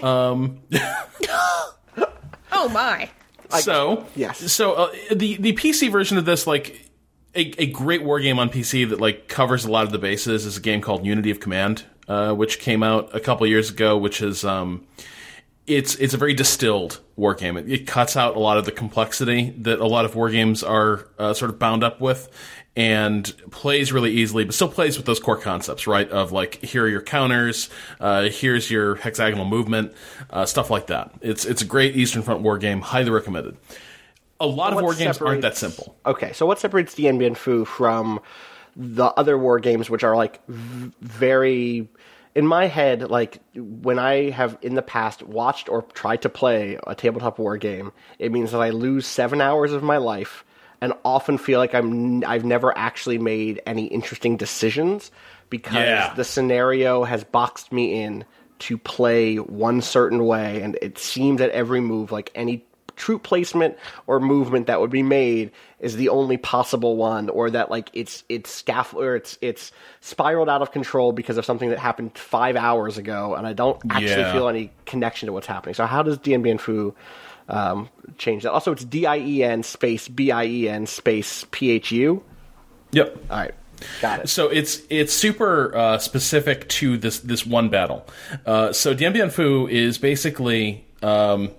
Oh my. So yes. So uh, the the P C version of this, like a, a great war game on P C that like covers a lot of the bases, is a game called Unity of Command, uh, which came out a couple years ago. Which is um, it's it's a very distilled war game. It, it cuts out a lot of the complexity that a lot of war games are uh, sort of bound up with, and plays really easily, but still plays with those core concepts, right? Of like, here are your counters, uh, here's your hexagonal movement, uh, stuff like that. It's it's a great Eastern Front war game, highly recommended. A lot of What war games aren't that separates- simple. Okay, so what separates Dien Bien Phu from the other war games, which are like v- very, in my head, like when I have in the past watched or tried to play a tabletop war game, it means that I lose seven hours of my life and often feel like I'm I've never actually made any interesting decisions because Yeah. the scenario has boxed me in to play one certain way, and it seems at every move like any troop placement or movement that would be made is the only possible one, or that like it's it's scaffold or it's it's spiraled out of control because of something that happened five hours ago, and I don't actually Yeah. feel any connection to what's happening. So how does Dien Bien Phu um, change that? Also, it's D I E N space B I E N space P H U. Yep. All right, got it. So it's it's super uh, specific to this this one battle. Uh, so Dien Bien Phu is basically um,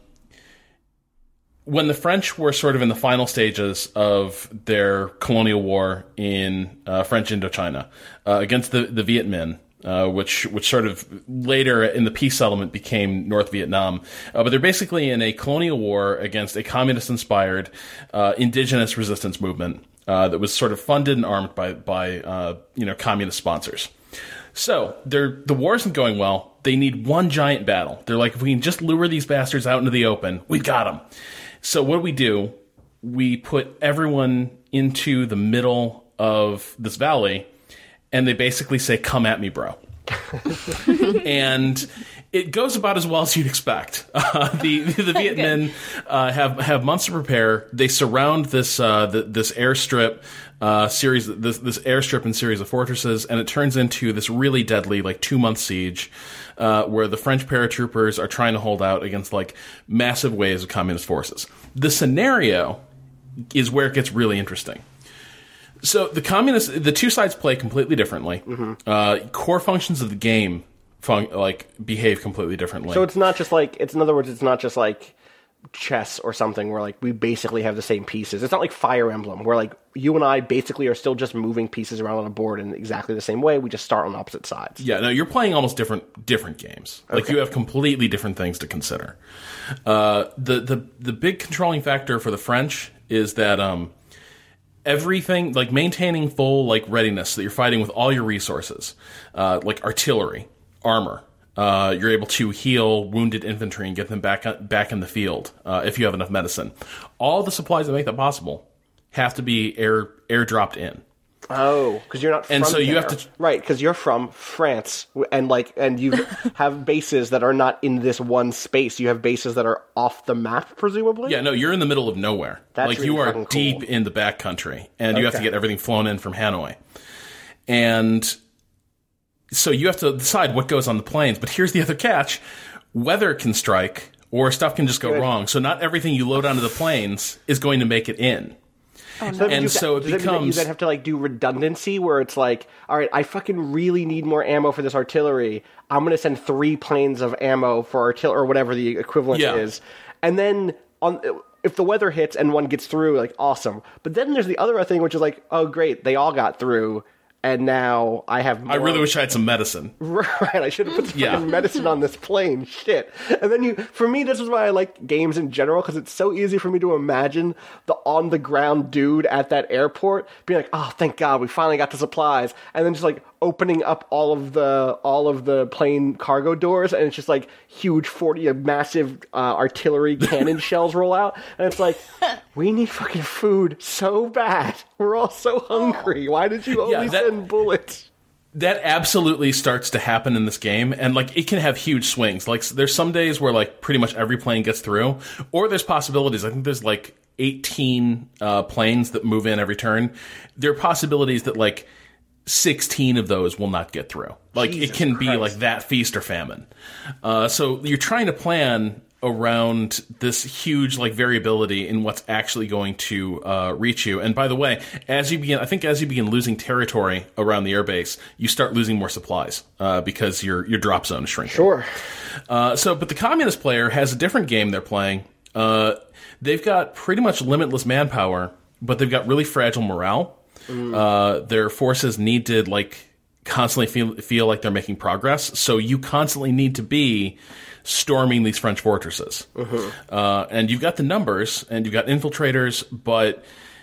when the French were sort of in the final stages of their colonial war in uh, French Indochina uh, against the the Viet Minh. Uh, which which sort of later in the peace settlement became North Vietnam. Uh, but they're basically in a colonial war against a communist-inspired uh, indigenous resistance movement uh, that was sort of funded and armed by by uh, you know communist sponsors. So they're, the war isn't going well. They need one giant battle. They're like, if we can just lure these bastards out into the open, we got them. So what do we do? We put everyone into the middle of this valley, and they basically say, "Come at me, bro." And it goes about as well as you'd expect. Uh, the the Viet Minh uh, have have months to prepare. They surround this uh, the, this airstrip uh, series, this this airstrip and series of fortresses, and it turns into this really deadly like two month siege, uh, where the French paratroopers are trying to hold out against like massive waves of communist forces. The scenario is where it gets really interesting. So the communists, the two sides play completely differently. Mm-hmm. Uh, core functions of the game, fun- like behave completely differently. So it's not just like it's in other words, it's not just like chess or something where like we basically have the same pieces. It's not like Fire Emblem where like you and I basically are still just moving pieces around on a board in exactly the same way. We just start on opposite sides. Yeah, no, you're playing almost different different games. Like Okay. you have completely different things to consider. Uh, the the the big controlling factor for the French is that um. Everything, like maintaining full like readiness, so that you're fighting with all your resources, uh, like artillery, armor. Uh, you're able to heal wounded infantry and get them back back in the field uh, if you have enough medicine. All the supplies that make that possible have to be air airdropped in. Oh, because you're not from And so you there. have to- right, because you're from France, and like, and you have bases that are not in this one space. You have bases that are off the map, presumably. Yeah, no, you're in the middle of nowhere. That's like really you are fucking cool. deep in the back country, and you have to Okay. get everything flown in from Hanoi. And so you have to decide what goes on the planes. But here's the other catch: weather can strike, or stuff can just go Good. wrong. So not everything you load onto the planes is going to make it in. So that means And you- so it does that mean that you becomes- then have to like do redundancy, where it's like, all right, I fucking really need more ammo for this artillery. I'm going to send three planes of ammo for artillery or whatever the equivalent Yeah. is, and then on. If the weather hits and one gets through, like, awesome. But then there's the other thing, which is like, oh, great, they all got through, and now I have more. I really wish I had some medicine. Right, I should have put some Yeah. fucking medicine on this plane. Shit. And then you, for me, this is why I like games in general, because it's so easy for me to imagine the on the ground dude at that airport being like, "Oh, thank God, we finally got the supplies," and then just like opening up all of the all of the plane cargo doors, and it's just like huge forty, uh, massive uh, artillery cannon shells roll out, and it's like, we need fucking food so bad. We're all so hungry. Why did you only Yeah, that- send bullets? That absolutely starts to happen in this game, and like it can have huge swings. Like there's some days where like pretty much every plane gets through, or there's possibilities. I think there's like eighteen uh, planes that move in every turn. There are possibilities that like sixteen of those will not get through. Like Jesus it can be Christ. like that feast or famine. Uh, so you're trying to plan around this huge like variability in what's actually going to uh, reach you. And by the way, as you begin, I think as you begin losing territory around the airbase, you start losing more supplies uh, because your your drop zone is shrinking. Sure. Uh, so, but the communist player has a different game they're playing. Uh, they've got pretty much limitless manpower, but they've got really fragile morale. Uh, their forces need to like constantly feel feel like they're making progress. So you constantly need to be storming these French fortresses. Uh, and you've got the numbers, and you've got infiltrators, but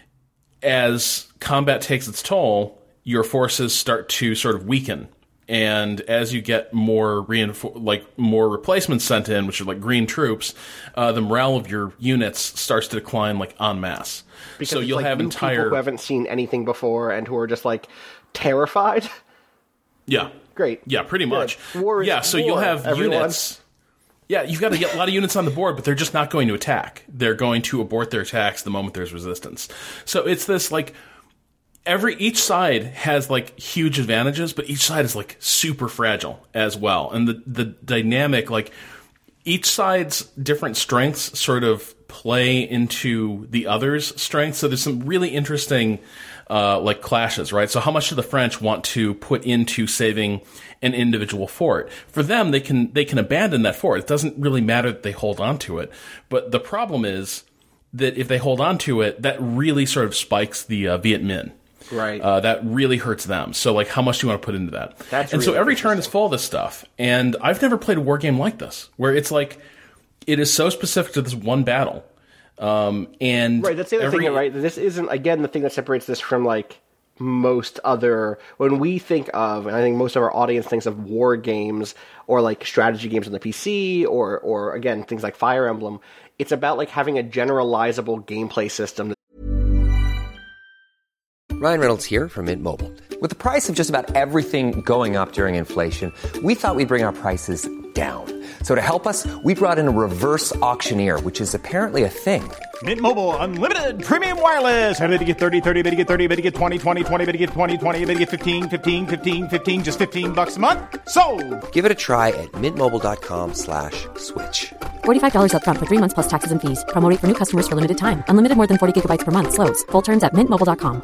as combat takes its toll, your forces start to sort of weaken. And as you get more reinfor- like more replacements sent in, which are like green troops, uh, the morale of your units starts to decline like en masse. Because so it's you'll like have new entire people who haven't seen anything before and who are just like terrified. yeah, Great. yeah, pretty much. War is yeah, so war, you'll have everyone. units. Yeah, you've got a a lot of units on the board, but they're just not going to attack. They're going to abort their attacks the moment there's resistance. So it's this like every each side has like huge advantages, but each side is like super fragile as well. And the the dynamic, like each side's different strengths sort of play into the other's strengths. So there's some really interesting uh, like clashes, right? So how much do the French want to put into saving an individual fort? For them, they can they can abandon that fort. It doesn't really matter that they hold on to it. But the problem is that if they hold on to it, that really sort of spikes the uh, Viet Minh. Right. Uh, that really hurts them. So, like, how much do you want to put into that? That's and so really every turn is full of this stuff. And I've never played a war game like this, where it's like, it is so specific to this one battle. Um, and Right, that's the other every, thing, right? This isn't, again, the thing that separates this from, like, most other, when we think of, and I think most of our audience thinks of war games or like strategy games on the P C or, or again, things like Fire Emblem, it's about like having a generalizable gameplay system. Ryan Reynolds here from Mint Mobile. With the price of just about everything going up during inflation, we thought we'd bring our prices down. So to help us, we brought in a reverse auctioneer, which is apparently a thing. Mint Mobile Unlimited Premium Wireless. How to get thirty, thirty, how to get thirty, how to get twenty, twenty, twenty, how to get twenty, twenty, how to get fifteen, fifteen, fifteen, fifteen, just fifteen bucks a month? Sold! Give it a try at mintmobile.com slash switch. forty-five dollars up front for three months plus taxes and fees. Promo rate for new customers for limited time. Unlimited more than forty gigabytes per month. Slows full terms at mint mobile dot com.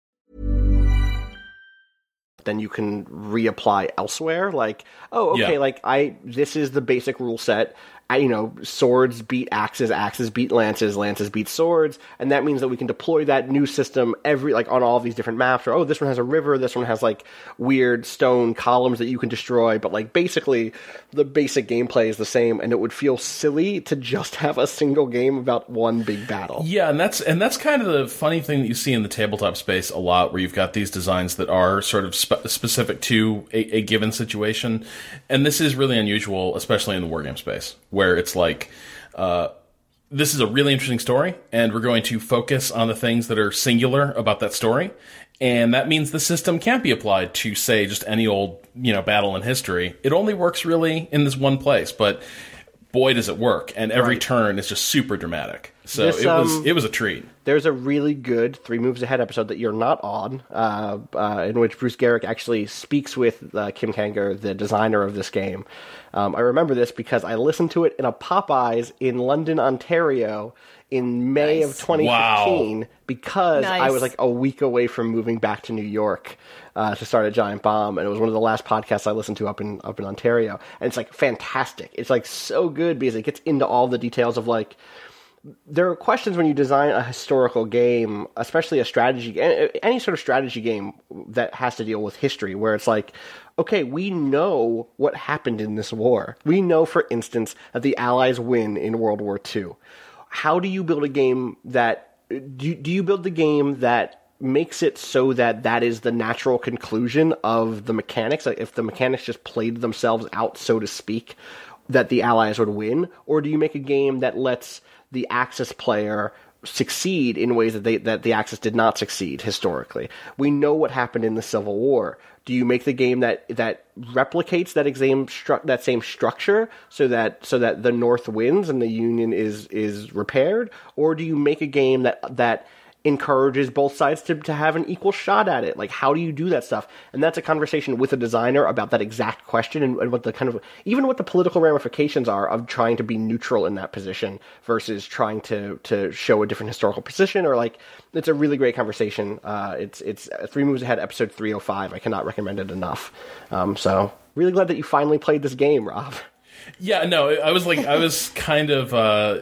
Then you can reapply elsewhere. Like, oh, okay, Yeah. like I, this is the basic rule set. I, you know, swords beat axes, axes beat lances, lances beat swords, and that means that we can deploy that new system every, like, on all of these different maps. Or, oh, this one has a river, this one has, like, weird stone columns that you can destroy, but, like, basically, the basic gameplay is the same, and it would feel silly to just have a single game about one big battle. Yeah, and that's and that's kind of the funny thing that you see in the tabletop space a lot, where you've got these designs that are sort of spe- specific to a, a given situation, and this is really unusual, especially in the wargame space, where it's like, uh, this is a really interesting story, and we're going to focus on the things that are singular about that story, and that means the system can't be applied to, say, just any old, you know, battle in history. It only works really in this one place, but boy, does it work, and every Right. turn is just super dramatic. So This, it was um, it was a treat. There's a really good Three Moves Ahead episode that you're not on, uh, uh, in which Bruce Garrick actually speaks with uh, Kim Kanger, the designer of this game. Um, I remember this because I listened to it in a Popeyes in London, Ontario in May Nice. of twenty fifteen Wow. because I Nice. was like a week away from moving back to New York uh, to start a Giant Bomb, and it was one of the last podcasts I listened to up in up in Ontario, and it's like fantastic. It's like so good because it gets into all the details of like, there are questions when you design a historical game, especially a strategy, any sort of strategy game that has to deal with history, where it's like, okay, we know what happened in this war. We know, for instance, that the Allies win in World War Two. How do you build a game that, do, do you build the game that makes it so that that is the natural conclusion of the mechanics? Like if the mechanics just played themselves out, so to speak, that the Allies would win? Or do you make a game that lets the Axis player succeed in ways that they that the Axis did not succeed historically? We know what happened in the Civil War. Do you make the game that that replicates that exam stru- that same structure so that so that the North wins and the Union is is repaired, or do you make a game that that encourages both sides to, to have an equal shot at it? Like, how do you do that stuff? And that's a conversation with a designer about that exact question, and, and what the kind of, even what the political ramifications are of trying to be neutral in that position versus trying to, to show a different historical position, or like, it's a really great conversation. Uh, it's, it's Three Moves Ahead, episode three oh five. I cannot recommend it enough. Um, so really glad that you finally played this game, Rob. Yeah, no, I was like, I was kind of, uh,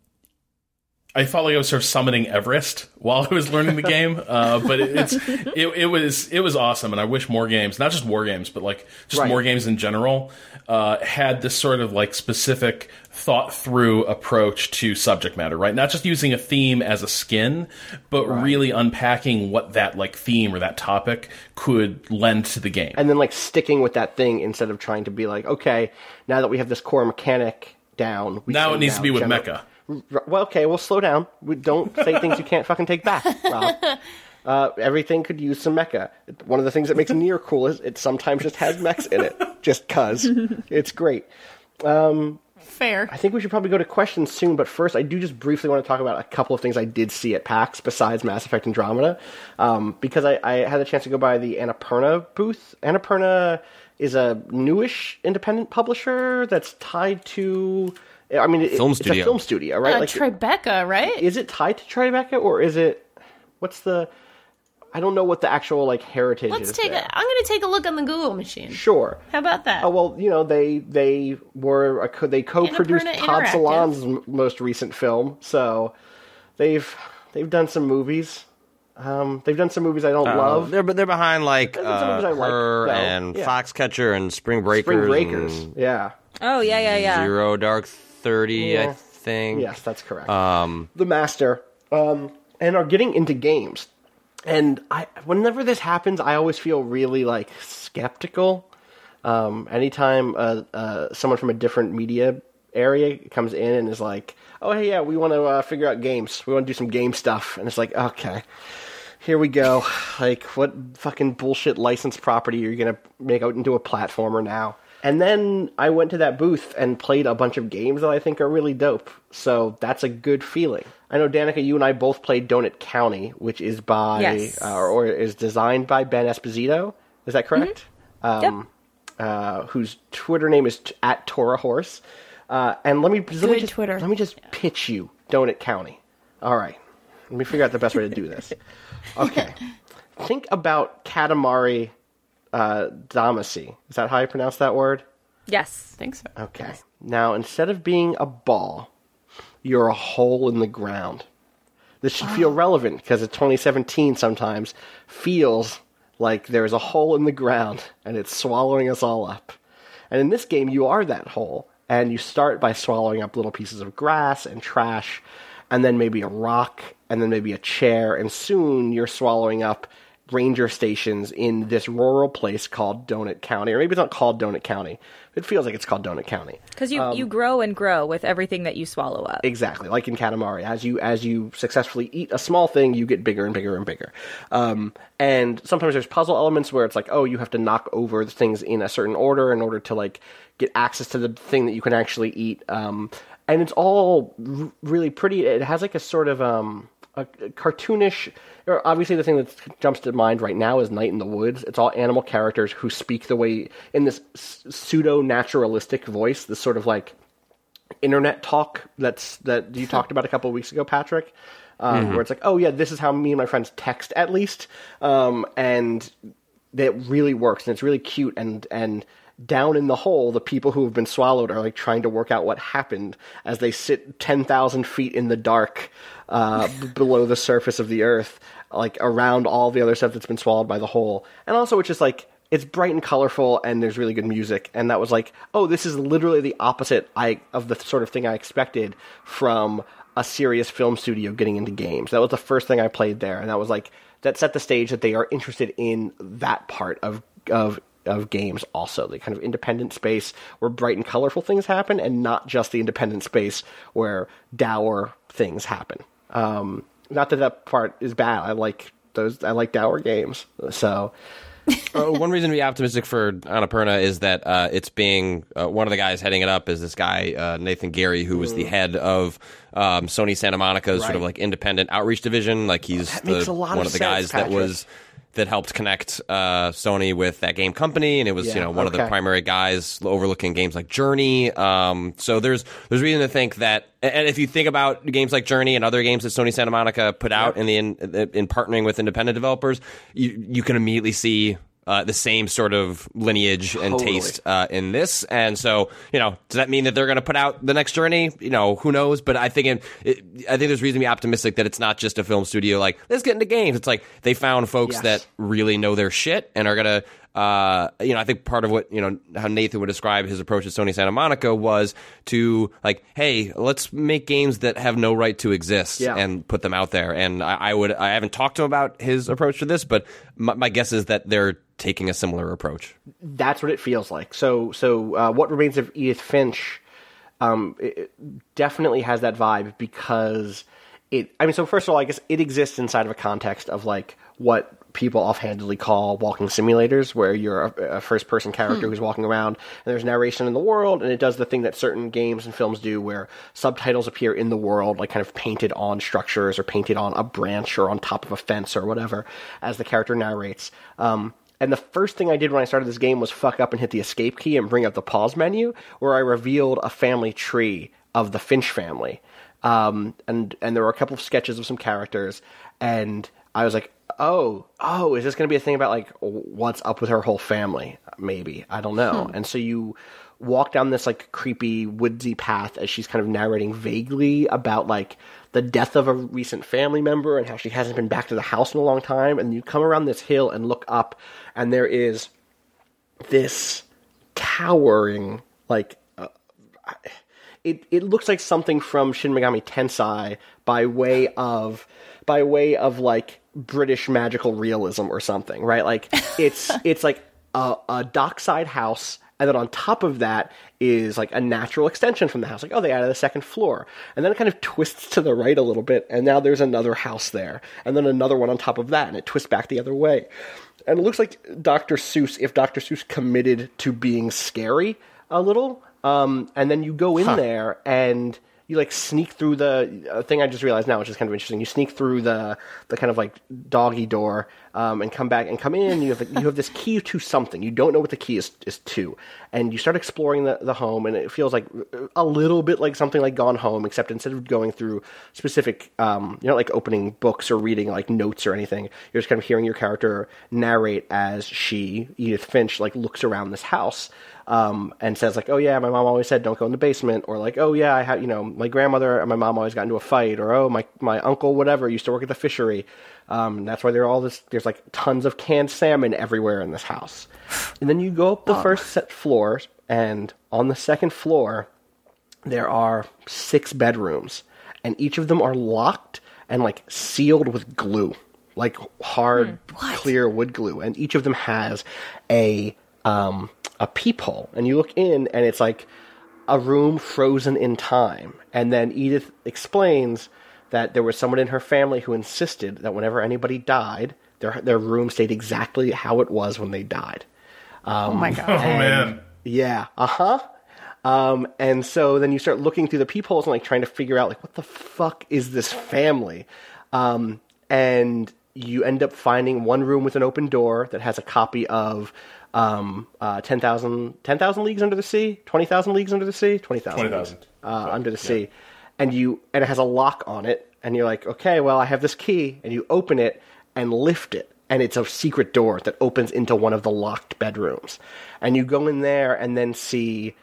I felt like I was sort of summoning Everest while I was learning the game, uh, but it, it's it, it was it was awesome, and I wish more games, not just war games, but like just Right. more games in general, uh, had this sort of like specific thought through approach to subject matter, right? Not just using a theme as a skin, but Right. really unpacking what that like theme or that topic could lend to the game. And then like sticking with that thing instead of trying to be like, okay, now that we have this core mechanic down, we now can it needs to be with gener- Mecha. Well, okay, well, slow down. We don't say things you can't fucking take back, Rob. Uh, everything could use some mecha. One of the things that makes Nier cool is it sometimes just has mechs in it, just cuz. It's great. Um, Fair. I think we should probably go to questions soon, but first, I do just briefly want to talk about a couple of things I did see at PAX besides Mass Effect Andromeda, um, because I, I had a chance to go by the Annapurna booth. Annapurna is a newish independent publisher that's tied to... I mean, it, Film it's studio. a film studio, right? Uh, Like, Tribeca, right? is it tied to Tribeca, or is it? What's the? I don't know what the actual like heritage Let's is. take there. a. I'm going to take a look on the Google machine. Sure. How about that? Oh well, you know they they were a, co- they co-produced Annapurna Todd Interactive. Solondz's m- most recent film, so they've they've done some movies. Um, they've done some movies I don't Uh, love. They're they're behind like There's some movies I uh, like, Her though. and Yeah. Foxcatcher and Spring Breakers. Spring Breakers, and yeah. Oh yeah, yeah, yeah. Zero Dark Thirty, Yeah. I think. Yes, that's correct. Um, the Master, um, and are getting into games. and I, whenever this happens, I always feel really like skeptical. Um, anytime uh, uh, someone from a different media area comes in and is like, "Oh, hey, yeah, we want to uh, figure out games. We want to do some game stuff," and it's like, okay, here we go. Like, what fucking bullshit licensed property are you gonna make out into a platformer now? And then I went to that booth and played a bunch of games that I think are really dope. So that's a good feeling. I know, Danica, you and I both played Donut County, which is by, Yes. uh, or is designed by Ben Esposito. Is that correct? Mm-hmm. Um, Yep. uh, whose Twitter name is t- at Tora Horse. Uh, and let me, let me just, Twitter. let me just pitch you Donut County. All right. Let me figure out the best way to do this. Okay. Think about Katamari uh, Damacy. Is that how you pronounce that word? Yes. I think so. Okay. Now, instead of being a ball, you're a hole in the ground. This should feel relevant because it's twenty seventeen sometimes feels like there's a hole in the ground and it's swallowing us all up. And in this game, you are that hole. And you start by swallowing up little pieces of grass and trash, and then maybe a rock, and then maybe a chair, and soon you're swallowing up ranger stations in this rural place called Donut County. Or maybe it's not called Donut County. It feels like it's called Donut County. Because you, you grow and grow with everything that you swallow up. Exactly, like in Katamari. As you as you successfully eat a small thing, you get bigger and bigger and bigger. Um, and sometimes there's puzzle elements where it's like, oh, you have to knock over the things in a certain order in order to like get access to the thing that you can actually eat. Um, and it's all r- really pretty. It has like a sort of um, a cartoonish. Or obviously, the thing that jumps to mind right now is Night in the Woods. It's all animal characters who speak the way in this pseudo naturalistic voice, this sort of like internet talk that's that you talked about a couple of weeks ago, Patrick. Um, mm-hmm. Where it's like, oh yeah, this is how me and my friends text, at least, um, and that really works, and it's really cute, and and. Down in the hole, the people who have been swallowed are like trying to work out what happened as they sit ten thousand feet in the dark uh, b- below the surface of the earth, like around all the other stuff that's been swallowed by the hole. And also, it's just like, it's bright and colorful, and there's really good music. And that was like, oh, this is literally the opposite I of the sort of thing I expected from a serious film studio getting into games. That was the first thing I played there, and that was like, that set the stage that they are interested in that part of of of games also, the kind of independent space where bright and colorful things happen, and not just the independent space where dour things happen. Um, not that that part is bad. I like those. I like dour games. So uh, one reason to be optimistic for Annapurna is that uh, it's being uh, one of the guys heading it up is this guy uh, Nathan Gary, who was mm. the head of um, Sony Santa Monica's right. sort of like independent outreach division. Like he's the, one of, of the sense, guys Patrick. that was. that helped connect uh, Sony with that game company, and it was yeah, you know one okay. of the primary guys overlooking games like Journey. Um, so there's there's reason to think that, and if you think about games like Journey and other games that Sony Santa Monica put out yep. in the in, in partnering with independent developers, you you can immediately see. Uh, the same sort of lineage and totally. taste uh, in this, and so you know, does that mean that they're going to put out the next Journey? You know, who knows? But I think it, it, I think there's reason to be optimistic that it's not just a film studio like let's get into games. It's like they found folks yes. that really know their shit and are gonna. Uh, you know, I think part of what, you know, how Nathan would describe his approach at Sony Santa Monica was to, like, hey, let's make games that have no right to exist yeah. and put them out there. And I, I would, I haven't talked to him about his approach to this, but my, my guess is that they're taking a similar approach. That's what it feels like. So, so uh, What Remains of Edith Finch um, it definitely has that vibe because it, I mean, so first of all, I guess it exists inside of a context of, like, what people offhandedly call walking simulators, where you're a, a first-person character hmm. who's walking around, and there's narration in the world, and it does the thing that certain games and films do, where subtitles appear in the world, like kind of painted on structures, or painted on a branch, or on top of a fence, or whatever, as the character narrates. Um, and the first thing I did when I started this game was fuck up and hit the escape key and bring up the pause menu, where I revealed a family tree of the Finch family. Um, and, and there were a couple of sketches of some characters, and I was like, oh, oh, is this going to be a thing about, like, what's up with her whole family? Maybe. I don't know. Hmm. And so you walk down this, like, creepy, woodsy path as she's kind of narrating vaguely about, like, the death of a recent family member and how she hasn't been back to the house in a long time. And you come around this hill and look up, and there is this towering, like, uh, it, it looks like something from Shin Megami Tensei by way of, by way of, like, British magical realism or something, right? Like it's it's like a, a dockside house, and then on top of that is like a natural extension from the house. Like, oh, they added a second floor, and then it kind of twists to the right a little bit, and now there's another house there, and then another one on top of that, and it twists back the other way. And it looks like Doctor Seuss, if Doctor Seuss committed to being scary a little, um, and then you go in huh. there and you like sneak through the uh, thing I just realized now, which is kind of interesting. You sneak through the the kind of like doggy door um, and come back and come in. You have you have this key to something. You don't know what the key is is to, and you start exploring the, the home, and it feels like a little bit like something like Gone Home, except instead of going through specific, um, you're not like opening books or reading like notes or anything. You're just kind of hearing your character narrate as she, Edith Finch, like looks around this house. Um, and says like, oh yeah, my mom always said don't go in the basement, or like, oh yeah, I had, you know, my grandmother and my mom always got into a fight, or oh my my uncle whatever used to work at the fishery. Um, and that's why there are all this. There's like tons of canned salmon everywhere in this house. And then you go up the oh. first set floors, and on the second floor there are six bedrooms, and each of them are locked and like sealed with glue, like hard, hmm. clear wood glue, and each of them has a um. a peephole, and you look in, and it's like a room frozen in time. And then Edith explains that there was someone in her family who insisted that whenever anybody died, their their room stayed exactly how it was when they died. Um, oh my god! Oh man! Yeah, uh huh. Um, and so then you start looking through the peepholes and like trying to figure out like what the fuck is this family, um, and you end up finding one room with an open door that has a copy of. Um, uh, ten thousand Leagues Under the Sea? twenty thousand Leagues Under the Sea? twenty thousand. twenty thousand. Uh, so, under the yeah. Sea. And you, and it has a lock on it, and you're like, okay, well, I have this key, and you open it and lift it, and it's a secret door that opens into one of the locked bedrooms. And you go in there and then see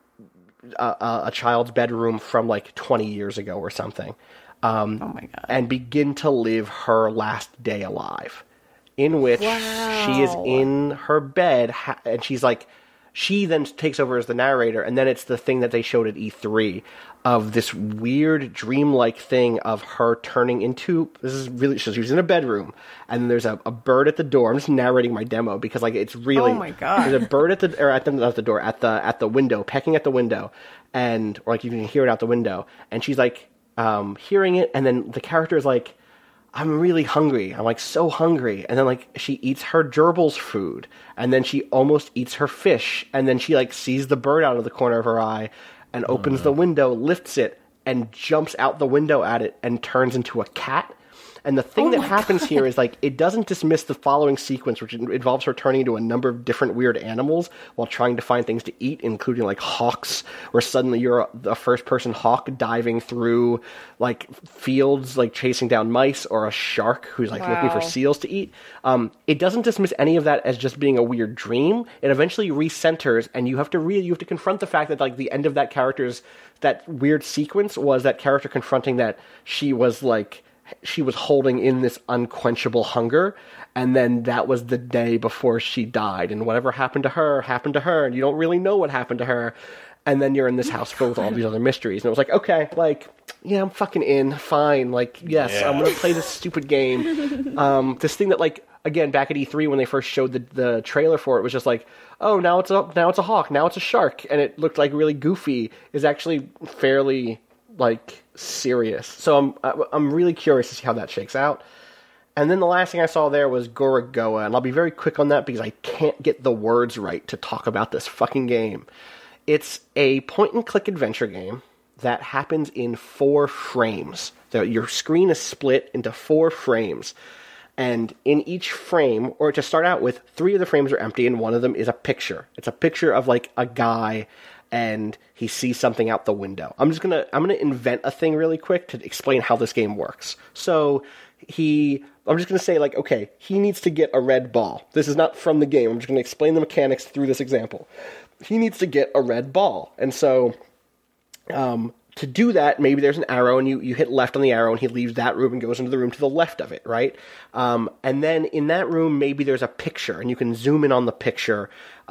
a, a, a child's bedroom from like twenty years ago or something. Um, oh my god. And begin to live her last day alive. In which wow. she is in her bed, ha- and she's like, she then takes over as the narrator, and then it's the thing that they showed at E three of this weird dreamlike thing of her turning into, this is really, she's in a bedroom, and there's a, a bird at the door. I'm just narrating my demo because like it's really, oh my god, there's a bird at the, or at the, not at the door, at the, at the window, pecking at the window, and, or like you can hear it out the window, and she's like, um, hearing it, and then the character is like, I'm really hungry. I'm like so hungry. And then like she eats her gerbil's food, and then she almost eats her fish, and then she like sees the bird out of the corner of her eye and opens uh. the window, lifts it, and jumps out the window at it and turns into a cat. And the thing oh that happens God. here is like it doesn't dismiss the following sequence, which involves her turning into a number of different weird animals while trying to find things to eat, including like hawks, where suddenly you're a, a first-person hawk diving through like fields, like chasing down mice, or a shark who's like wow. looking for seals to eat. Um, it doesn't dismiss any of that as just being a weird dream. It eventually recenters, and you have to re- you have to confront the fact that like the end of that character's that weird sequence was that character confronting that she was like. She was holding in this unquenchable hunger, and then that was the day before she died, and whatever happened to her, happened to her, and you don't really know what happened to her, and then you're in this house filled with all these other mysteries, and it was like, okay, like, yeah, I'm fucking in, fine, like, yes, yeah. I'm gonna play this stupid game. Um, this thing that, like, again, back at E three when they first showed the, the trailer for it, was just like, oh, now it's a, now it's a hawk, now it's a shark, and it looked like really goofy, is actually fairly... like serious. So I'm I'm really curious to see how that shakes out. And then the last thing I saw there was Gorogoa, and I'll be very quick on that because I can't get the words right to talk about this fucking game. It's a point-and-click adventure game that happens in four frames. So your screen is split into four frames, and in each frame, or to start out with, three of the frames are empty, and one of them is a picture. It's a picture of like a guy, and he sees something out the window. I'm just gonna I'm gonna invent a thing really quick to explain how this game works. So he, I'm just gonna say like, okay, he needs to get a red ball. This is not from the game. I'm just gonna explain the mechanics through this example. He needs to get a red ball, and so um, to do that, maybe there's an arrow, and you, you hit left on the arrow, and he leaves that room and goes into the room to the left of it, right? Um, and then in that room, maybe there's a picture, and you can zoom in on the picture.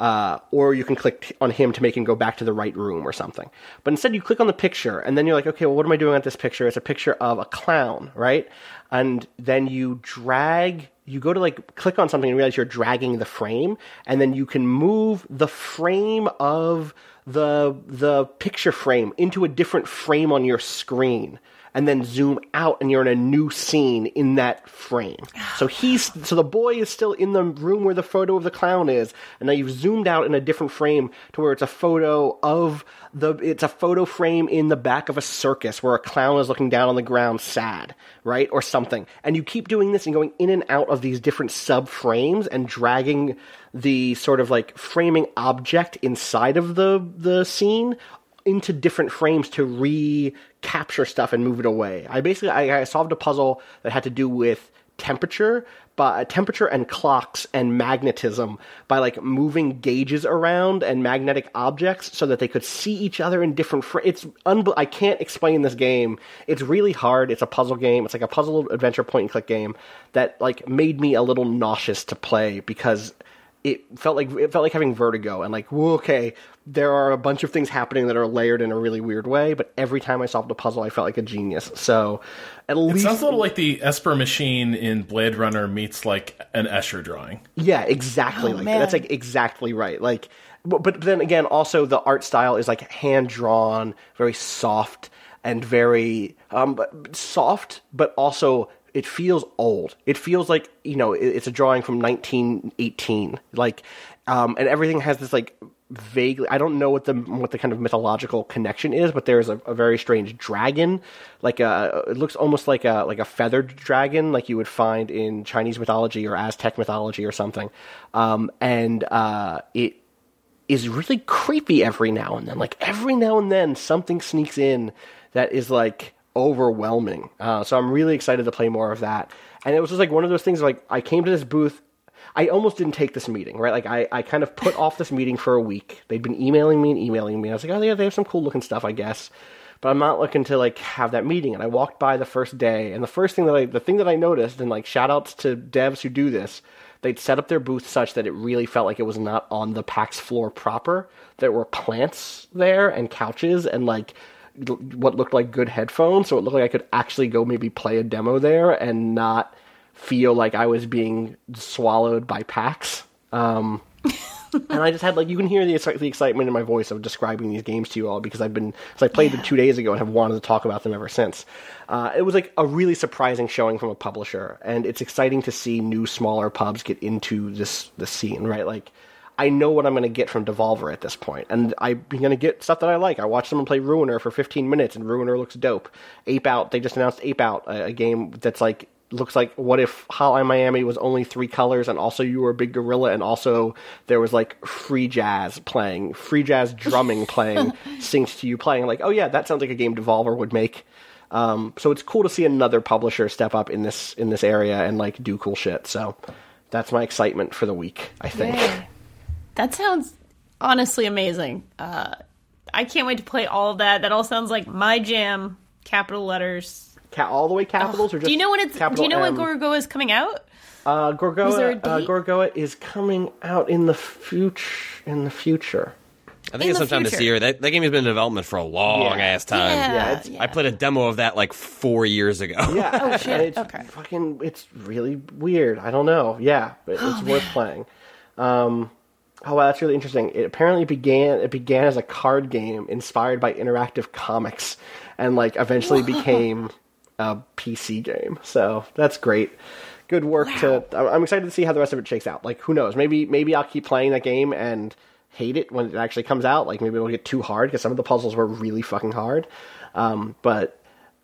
Uh, or you can click on him to make him go back to the right room or something. But instead you click on the picture, and then you're like, okay, well, what am I doing with this picture? It's a picture of a clown, right? And then you drag, you go to like, click on something and realize you're dragging the frame, and then you can move the frame of the the picture frame into a different frame on your screen, and then zoom out, and you're in a new scene in that frame. So he's so the boy is still in the room where the photo of the clown is, and now you've zoomed out in a different frame to where it's a photo of the it's a photo frame in the back of a circus where a clown is looking down on the ground sad, right? Or something. And you keep doing this and going in and out of these different sub frames and dragging the sort of like framing object inside of the the scene into different frames to recapture stuff and move it away. I basically I, I solved a puzzle that had to do with temperature, but temperature and clocks and magnetism by like moving gauges around and magnetic objects so that they could see each other in different frames. It's unbe- I can't explain this game. It's really hard. It's a puzzle game. It's like a puzzle adventure point and click game that like made me a little nauseous to play because it felt like it felt like having vertigo and like, whoa, okay, there are a bunch of things happening that are layered in a really weird way, but every time I solved a puzzle, I felt like a genius. So at it least... It sounds a little like the Esper machine in Blade Runner meets like an Escher drawing. Yeah, exactly. Oh, like man. that. That's like exactly right. Like, but, but then again, also the art style is like hand-drawn, very soft, and very um, soft, but also... It feels old. It feels like, you know, it's a drawing from nineteen eighteen. Like, um, and everything has this, like, vaguely... I don't know what the what the kind of mythological connection is, but there's a, a very strange dragon. Like, a, it looks almost like a like a feathered dragon, like you would find in Chinese mythology or Aztec mythology or something. Um, and uh, it is really creepy every now and then. Like, every now and then, something sneaks in that is, like... overwhelming. Uh, so I'm really excited to play more of that. And it was just like one of those things, like I came to this booth, I almost didn't take this meeting, right? Like I, I kind of put off this meeting for a week. They'd been emailing me and emailing me. I was like, oh yeah, they have some cool looking stuff, I guess. But I'm not looking to like have that meeting. And I walked by the first day, and the first thing that I, the thing that I noticed, and like shout outs to devs who do this, they'd set up their booth such that it really felt like it was not on the PAX floor proper. There were plants there and couches and like what looked like good headphones, so it looked like I could actually go maybe play a demo there and not feel like I was being swallowed by PAX. Um, and I just had like, you can hear the, the excitement in my voice of describing these games to you all because I've been, so I played yeah. them two days ago and have wanted to talk about them ever since. Uh, it was like a really surprising showing from a publisher, and it's exciting to see new smaller pubs get into this, this scene, right? Like, I know what I'm going to get from Devolver at this point, and I'm going to get stuff that I like. I watched someone play Ruiner for fifteen minutes, and Ruiner looks dope. Ape Out, they just announced Ape Out, a, a game that's like, looks like what if Hotline Miami was only three colors, and also you were a big gorilla, and also there was like free jazz playing, free jazz drumming playing, synced to you playing. Like, oh yeah, that sounds like a game Devolver would make. Um, so it's cool to see another publisher step up in this in this area and like do cool shit. So that's my excitement for the week, I think. Yay. That sounds honestly amazing. Uh, I can't wait to play all of that. That all sounds like my jam. Capital letters. Ca- all the way capitals, oh, or just do you know when it's? Do you know when Gorgoa is coming out? Uh, Gorgoa. Uh, date? Gorgoa is coming out in the future. In the future. I think in it's sometime future. this year. That, that game has been in development for a long Yeah. ass time. Yeah, Yeah, it's- yeah. I played a demo of that like four years ago. Yeah. Oh, shit. and It's Okay. Fucking. It's really weird. I don't know. Yeah, but it's Oh, worth playing. Um. Oh, wow, that's really interesting. It apparently began it began as a card game inspired by interactive comics, and like eventually Whoa. became a P C game. So that's great. Good work. Wow. To I'm excited to see how the rest of it shakes out. Like, who knows? Maybe maybe I'll keep playing that game and hate it when it actually comes out. Like, maybe it'll get too hard because some of the puzzles were really fucking hard. Um, but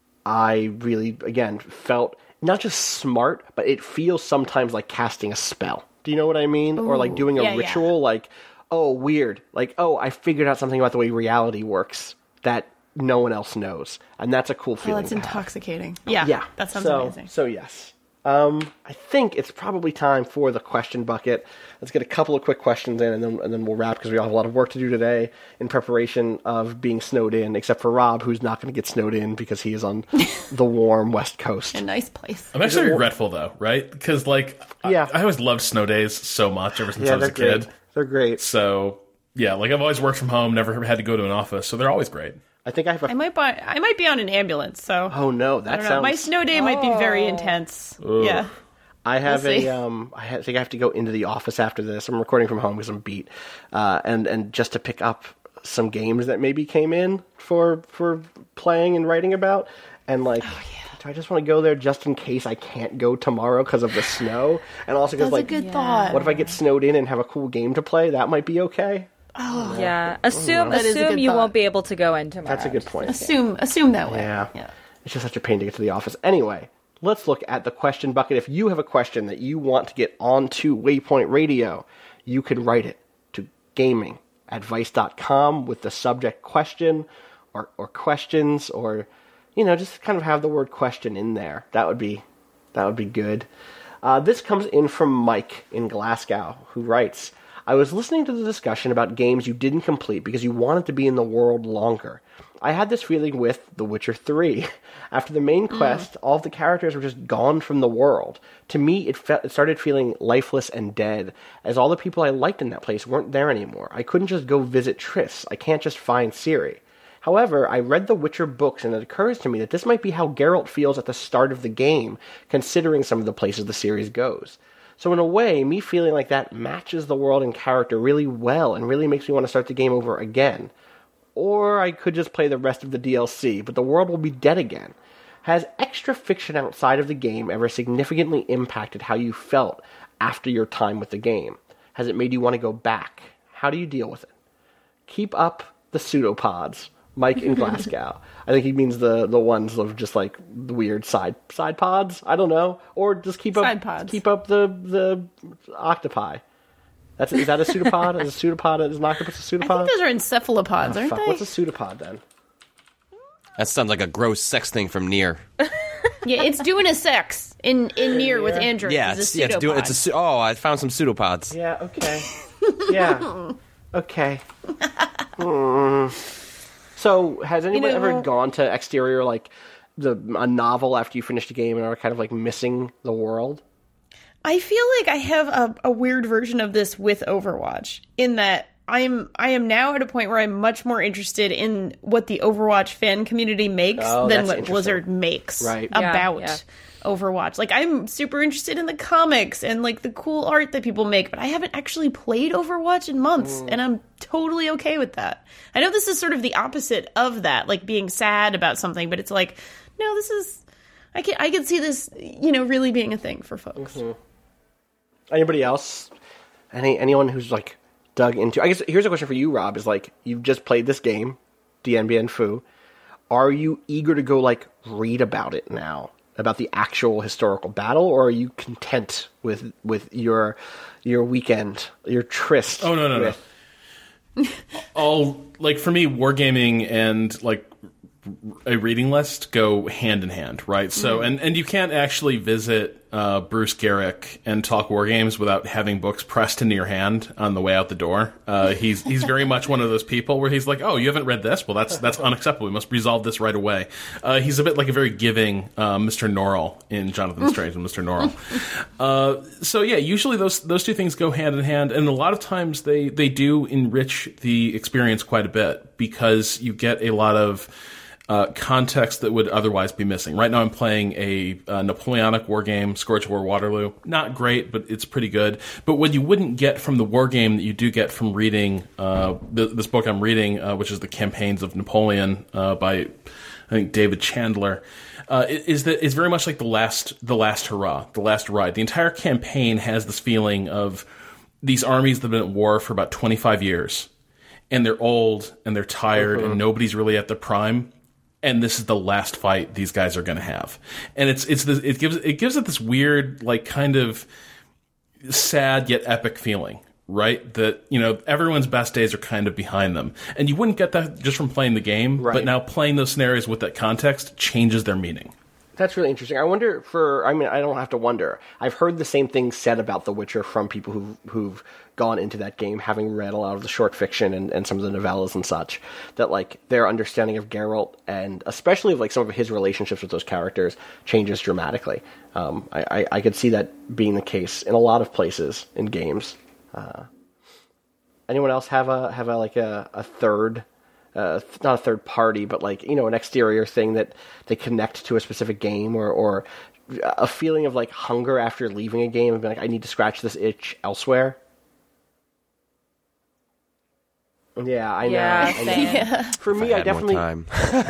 I really, again, felt not just smart, but it feels sometimes like casting a spell. Do you know what I mean? Ooh, or like doing a yeah, ritual, yeah. like, oh, weird. Like, oh, I figured out something about the way reality works that no one else knows. And that's a cool Oh, feeling. that's to have. intoxicating. Yeah, Yeah. that sounds so, amazing. So, yes. Um, I think it's probably time for the question bucket. Let's get a couple of quick questions in, and then and then we'll wrap, because we all have a lot of work to do today in preparation of being snowed in, except for Rob, who's not going to get snowed in because he is on the warm West Coast. A nice place. I'm actually regretful though, right? Because like, Yeah. I, I always loved snow days so much ever since Yeah, I was a they're kid. great. They're great. So yeah, like I've always worked from home, never had to go to an office, so they're always great. I think I have a... I might buy, I might be on an ambulance, so... Oh, no, I that don't know. sounds... My snow day might be very intense. Ugh. Yeah. I have We'll see. a, um, I ha- think I have to go into the office after this. I'm recording from home because I'm beat. Uh, and, and just to pick up some games that maybe came in for, for playing and writing about. And, like, Oh, yeah. do I just want to go there just in case I can't go tomorrow because of the snow? And also because, That's like, a good thought. what if I get snowed in and have a cool game to play? That might be okay. Oh, Yeah. Assume That is a assume good you thought. won't be able to go in tomorrow. That's a good point. Assume, assume that way. Yeah. Yeah. It's just such a pain to get to the office. Anyway, let's look at the question bucket. If you have a question that you want to get onto Waypoint Radio, you can write it to gaming at vice dot com with the subject question or, or questions, or, you know, just kind of have the word question in there. That would be, that would be good. Uh, this comes in from Mike in Glasgow, who writes, I was listening to the discussion about games you didn't complete because you wanted to be in the world longer. I had this feeling with The Witcher three. After the main quest, all of the characters were just gone from the world. To me, it, fe- it started feeling lifeless and dead, as all the people I liked in that place weren't there anymore. I couldn't just go visit Triss. I can't just find Ciri. However, I read the Witcher books, and it occurs to me that this might be how Geralt feels at the start of the game, considering some of the places the series goes. So in a way, me feeling like that matches the world and character really well, and really makes me want to start the game over again. Or I could just play the rest of the D L C, but the world will be dead again. Has extra fiction outside of the game ever significantly impacted how you felt after your time with the game? Has it made you want to go back? How do you deal with it? Keep up the pseudopods. Mike in Glasgow. I think he means the, the ones of just like the weird side side pods. I don't know, or just keep up Side pods. keep up the the octopi. That's is that a pseudopod? Is a pseudopod is an octopus a I pseudopod? think those are encephalopods, Oh, aren't fuck. they? What's a pseudopod then? That sounds like a gross sex thing from Nier. Yeah, it's doing a sex in in Nier with androids. Yeah, it's it's, a yeah, it's doing. It's a. pseudopod. pseu- Oh, I found some pseudopods. Yeah. Okay. Yeah. Okay. Mm. So, has anyone know- ever gone to exterior like the a novel after you finished a game and are kind of like missing the world? I feel like I have a, a weird version of this with Overwatch, in that I'm I am now at a point where I'm much more interested in what the Overwatch fan community makes Oh, than that's what interesting. Blizzard makes Right. Yeah, about yeah. Overwatch. Like, I'm super interested in the comics and like the cool art that people make, but I haven't actually played Overwatch in months, and I'm totally okay with that. I know this is sort of the opposite of that, like being sad about something, but it's like, no, this is I can I can see this, you know, really being a thing for folks. Anybody else? Any anyone who's like dug into? I guess here's a question for you, Rob. Is like you've just played this game, Dien Bien Phu. Are you eager to go like read about it now, about the actual historical battle, or are you content with with your your weekend, your tryst? Oh, no, no, no. with, All like for me, wargaming and like a reading list go hand in hand, right? So, and and you can't actually visit uh, Bruce Garrick and talk war games without having books pressed into your hand on the way out the door. Uh, he's he's very much one of those people where he's like, "Oh, you haven't read this? Well, that's that's unacceptable. We must resolve this right away." Uh, he's a bit like a very giving uh, Mister Norrell in Jonathan Strange and Mister Norrell. Uh, so yeah, usually those those two things go hand in hand, and a lot of times they they do enrich the experience quite a bit because you get a lot of Uh, context that would otherwise be missing. Right now I'm playing a uh, Napoleonic war game, Scourge of War Waterloo. Not great, but it's pretty good. But what you wouldn't get from the war game that you do get from reading uh, th- this book I'm reading, uh, which is The Campaigns of Napoleon uh, by, I think, David Chandler, uh, is that it's very much like the last, the last hurrah, the last ride. The entire campaign has this feeling of these armies that have been at war for about twenty-five years, and they're old, and they're tired, Mm-hmm. and nobody's really at the prime. And this is the last fight these guys are going to have, and it's it's this, it gives it gives it this weird, like, kind of sad yet epic feeling, right? That, you know, everyone's best days are kind of behind them, and you wouldn't get that just from playing the game. Right. But now playing those scenarios with that context changes their meaning. That's really interesting. I wonder for, I mean, I don't have to wonder. I've heard the same thing said about The Witcher from people who've, who've gone into that game, having read a lot of the short fiction and, and some of the novellas and such, that, like, their understanding of Geralt, and especially of, like, some of his relationships with those characters, changes dramatically. Um, I, I, I could see that being the case in a lot of places in games. Uh, anyone else have a have a like a a third, uh, not a third party, but like you know an exterior thing that they connect to a specific game, or or a feeling of like hunger after leaving a game and being like I need to scratch this itch elsewhere. Yeah, I know. Yeah, I know. yeah. For me, I, I definitely. Time.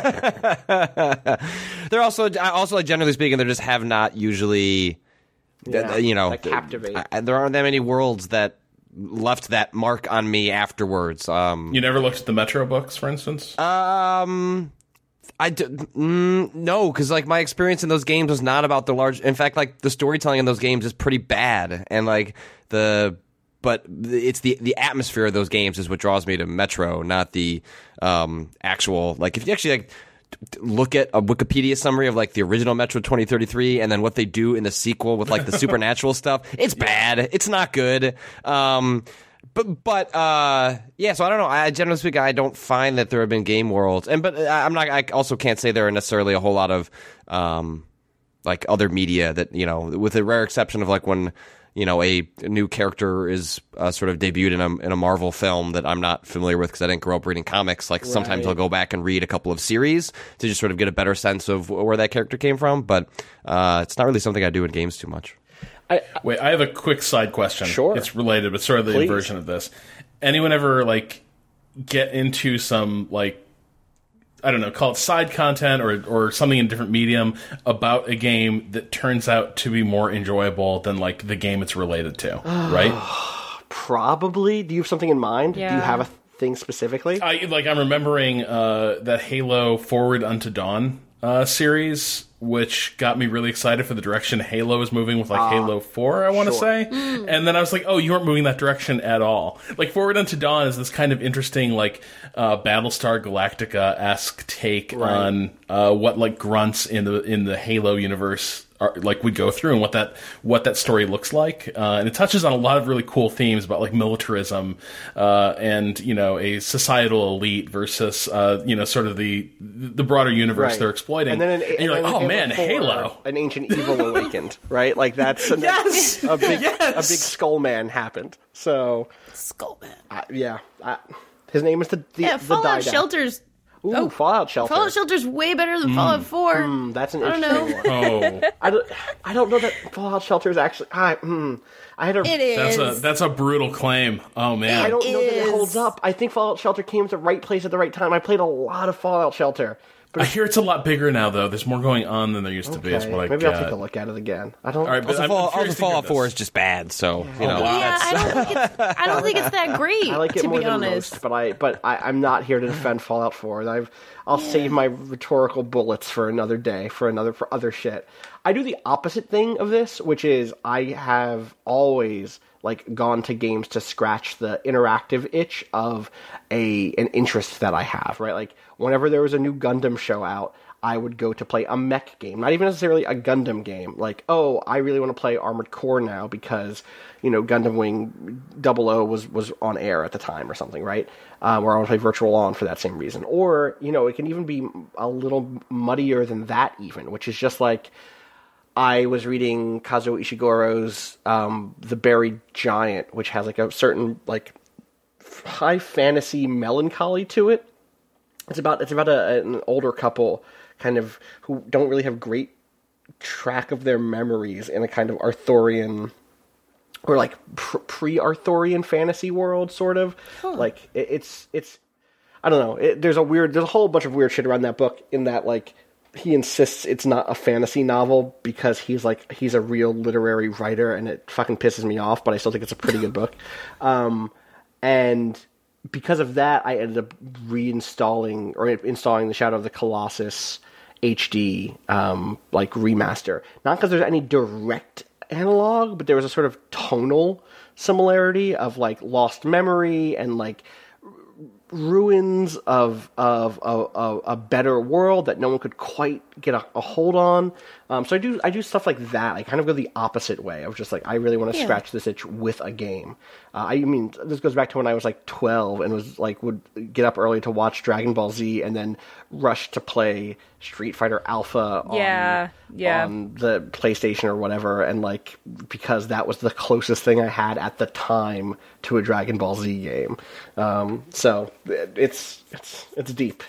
They're also, also like generally speaking, they just have not usually, Yeah, you know, that captivate. I, there aren't that many worlds that left that mark on me afterwards. Um, You never looked at the Metro books, for instance? Um, I d- mm, no, because like my experience in those games was not about the large. In fact, like the storytelling in those games is pretty bad, and like the. But it's the the atmosphere of those games is what draws me to Metro, not the um, actual. Like, if you actually like look at a Wikipedia summary of like the original Metro twenty thirty-three, and then what they do in the sequel with like the supernatural stuff, it's bad. It's not good. Um, but but uh, yeah. So I don't know. I generally speaking, I don't find that there have been game worlds, and but I'm not. I also can't say there are necessarily a whole lot of um, like other media that you know, with a rare exception of like when. You know, a new character is uh, sort of debuted in a in a Marvel film that I'm not familiar with because I didn't grow up reading comics. Like, right. Sometimes I'll go back and read a couple of series to just sort of get a better sense of where that character came from. But uh, it's not really something I do in games too much. I, I, Wait, I have a quick side question. Sure. It's related, but sort of the Please. inversion of this. Anyone ever, like, get into some, like, I don't know, call it side content or or something in a different medium about a game that turns out to be more enjoyable than like the game it's related to, right? Probably. Do you have something in mind? Yeah. Do you have a thing specifically? I like I'm remembering uh, that Halo Forward Unto Dawn uh, series, which got me really excited for the direction Halo is moving with like Ah, Halo four, I want to sure. say. And then I was like, oh, you weren't moving that direction at all. Like Forward Unto Dawn is this kind of interesting like uh, Battlestar Galactica-esque take Right. on uh, what like grunts in the in the Halo universe are, like would go through and what that what that story looks like. Uh, and it touches on a lot of really cool themes about like militarism uh, and you know a societal elite versus uh, you know sort of the the broader universe Right. they're exploiting. And then, an, and you're and like, then oh man, four, Halo. An ancient evil awakened, right? Like that's a, Yes! a big Yes! a big skull man happened. So Skullman. uh, yeah, uh, his name is the the, Yeah, the Fallout Dido. Shelter's Ooh, oh, Fallout Shelter. Fallout Shelter's way better than Fallout four. Hmm, that's an I don't interesting know. one. Oh, I don't, I don't know that Fallout Shelter is actually. I, hmm, I had a. It is. that's a that's a brutal claim. Oh man, I don't know that is. it holds up. I think Fallout Shelter came to the right place at the right time. I played a lot of Fallout Shelter. But I hear it's a lot bigger now, though. There's more going on than there used to be. Is okay, what I maybe get. I'll take a look at it again. I don't. All right, but Also, I'm, Fall- I'm also curious to hear Fallout four this. is just bad. So you know, wow. Yeah, I don't think it's. I don't think it's that great. I like it to more be than honest. most, but I but I, I'm not here to defend Fallout four. I've I'll save my rhetorical bullets for another day, for another for other shit. I do the opposite thing of this, which is I have always like gone to games to scratch the interactive itch of a an interest that I have, right? Like whenever there was a new Gundam show out, I would go to play a mech game, not even necessarily a Gundam game. Like, oh, I really want to play Armored Core now because, you know, Gundam Wing double oh was, was on air at the time or something, right? Um, or I want to play Virtual On for that same reason. Or, you know, it can even be a little muddier than that even, which is just like, I was reading Kazuo Ishiguro's um, The Buried Giant, which has like a certain like high fantasy melancholy to it. It's about it's about a, an older couple kind of who don't really have great track of their memories in a kind of Arthurian or like pr- pre-Arthurian fantasy world, sort of. Huh. Like it, it's it's I don't know. It, there's a weird there's a whole bunch of weird shit around that book. In that like he insists it's not a fantasy novel because he's like he's a real literary writer, and it fucking pisses me off. But I still think it's a pretty good book. Um, and because of that, I ended up reinstalling or installing the Shadow of the Colossus H D um, like remaster. Not because there's any direct analog, but there was a sort of tonal similarity of like lost memory and like ruins of of, of, of a better world that no one could quite get a, a hold on. Um, so I do I do stuff like that. I kind of go the opposite way. I was just like, I really want to Yeah. scratch this itch with a game. Uh, I mean, this goes back to when I was like twelve and was like would get up early to watch Dragon Ball Z and then rush to play Street Fighter Alpha on, Yeah, yeah. on the PlayStation or whatever, and like because that was the closest thing I had at the time to a Dragon Ball Z game. Um, so it's it's it's deep.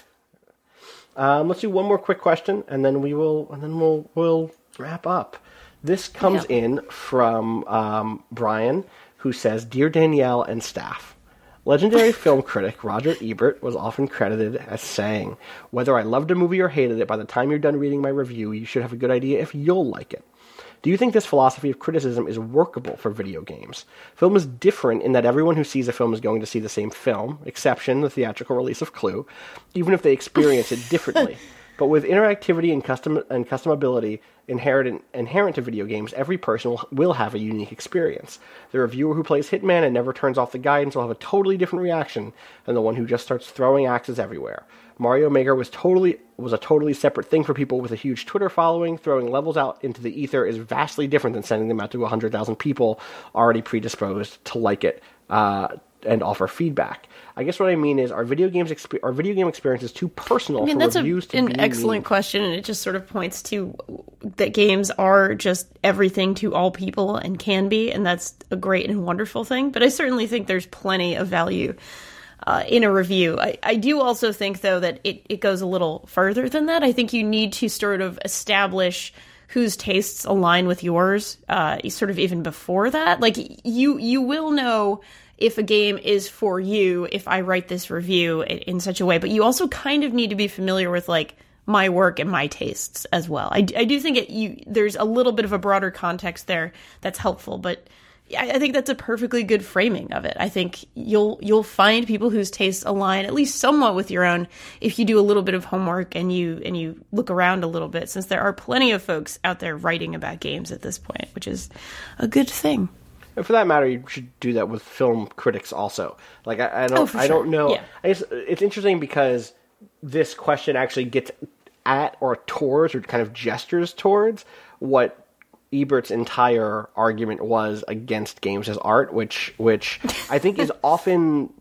Um, let's do one more quick question, and then we will and then we'll we'll wrap up. This comes Yeah. in from um, Brian, who says, "Dear Danielle and staff, legendary film critic Roger Ebert was often credited as saying, 'Whether I loved a movie or hated it, by the time you're done reading my review, you should have a good idea if you'll like it.' Do you think this philosophy of criticism is workable for video games? Film is different in that everyone who sees a film is going to see the same film, exception the theatrical release of Clue, even if they experience it differently. But with interactivity and custom and customability inherent inherent to video games, every person will, will have a unique experience. The reviewer who plays Hitman and never turns off the guidance will have a totally different reaction than the one who just starts throwing axes everywhere. Mario Maker was totally was a totally separate thing for people with a huge Twitter following. Throwing levels out into the ether is vastly different than sending them out to one hundred thousand people already predisposed to like it uh, and offer feedback. I guess what I mean is, are video games exp- are video game experiences too personal I mean, for that's a, reviews to an be excellent question, and it just sort of points to that games are just everything to all people and can be, and that's a great and wonderful thing. But I certainly think there's plenty of value uh, in a review. I, I do also think, though, that it, it goes a little further than that. I think you need to sort of establish whose tastes align with yours, uh, sort of even before that. Like, you you will know if a game is for you if I write this review in, in such a way, but you also kind of need to be familiar with like my work and my tastes as well. I, I do think it, you, there's a little bit of a broader context there that's helpful, but I, I think that's a perfectly good framing of it. I think you'll you'll find people whose tastes align at least somewhat with your own if you do a little bit of homework and you and you look around a little bit, since there are plenty of folks out there writing about games at this point, which is a good thing. And for that matter, you should do that with film critics also. Like I, I don't, Oh, for I don't sure. know. Yeah. I guess it's interesting because this question actually gets at or towards or kind of gestures towards what Ebert's entire argument was against games as art, which which I think is often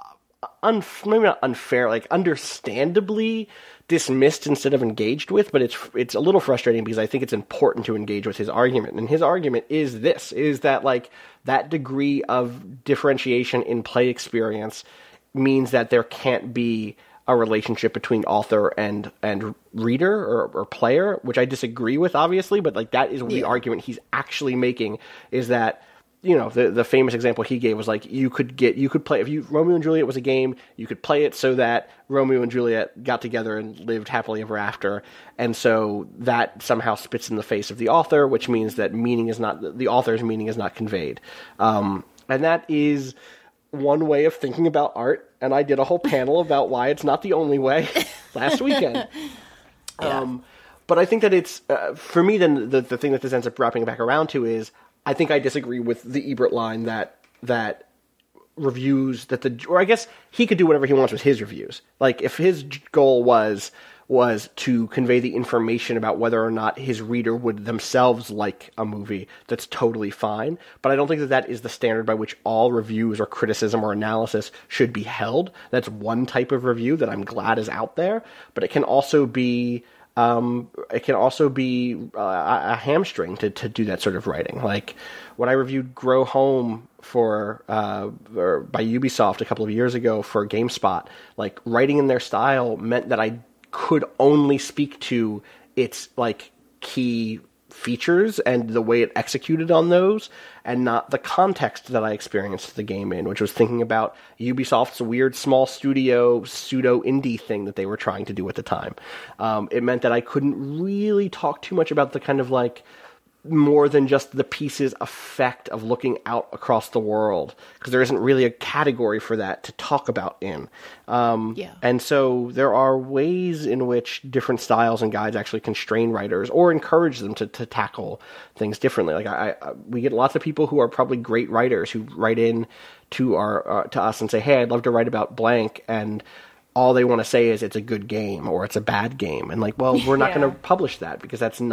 un, maybe not unfair, like understandably dismissed instead of engaged with, but it's it's a little frustrating because I think it's important to engage with his argument. And his argument is this, is that like that degree of differentiation in play experience means that there can't be a relationship between author and and reader or, or player, which I disagree with, obviously, but like that is the Yeah. argument he's actually making, is that, you know, the the famous example he gave was like you could get you could play if you Romeo and Juliet was a game, you could play it so that Romeo and Juliet got together and lived happily ever after, and so that somehow spits in the face of the author, which means that meaning is not the author's meaning is not conveyed, um, and that is one way of thinking about art. And I did a whole panel about why it's not the only way last weekend. Yeah. Um, but I think that it's uh, for me. Then the the thing that this ends up wrapping back around to is, I think I disagree with the Ebert line that that reviews that the or I guess he could do whatever he wants with his reviews. Like if his goal was was to convey the information about whether or not his reader would themselves like a movie, that's totally fine. But I don't think that that is the standard by which all reviews or criticism or analysis should be held. That's one type of review that I'm glad is out there, but it can also be Um, it can also be uh, a hamstring to, to do that sort of writing. Like when I reviewed Grow Home for uh, or by Ubisoft a couple of years ago for GameSpot, like writing in their style meant that I could only speak to its like key features and the way it executed on those, and not the context that I experienced the game in, which was thinking about Ubisoft's weird small studio pseudo indie thing that they were trying to do at the time. Um, it meant that I couldn't really talk too much about the kind of like more than just the piece's effect of looking out across the world, because there isn't really a category for that to talk about in. Um, Yeah. And so there are ways in which different styles and guides actually constrain writers or encourage them to, to tackle things differently. Like I, I, we get lots of people who are probably great writers who write in to our uh, to us and say, "Hey, I'd love to write about blank," and all they want to say is it's a good game or it's a bad game. And like, well, we're not Yeah. going to publish that because that's not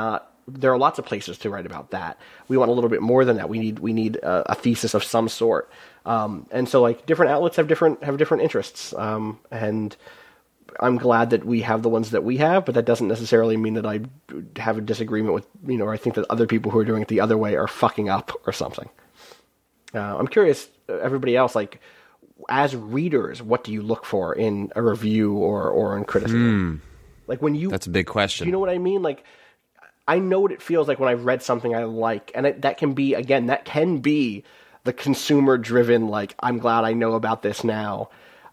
there are lots of places to write about that. We want a little bit more than that. We need we need a, a thesis of some sort. Um, and so like different outlets have different have different interests. Um, and I'm glad that we have the ones that we have, but that doesn't necessarily mean that I have a disagreement with, you know, or I think that other people who are doing it the other way are fucking up or something. Uh, I'm curious, everybody else, like, as readers, what do you look for in a review or, or in criticism? Mm. Like when you, that's a big question. Do you know what I mean? Like, I know what it feels like when I've read something I like, and it, that can be, again, that can be the consumer-driven, like, I'm glad I know about this now.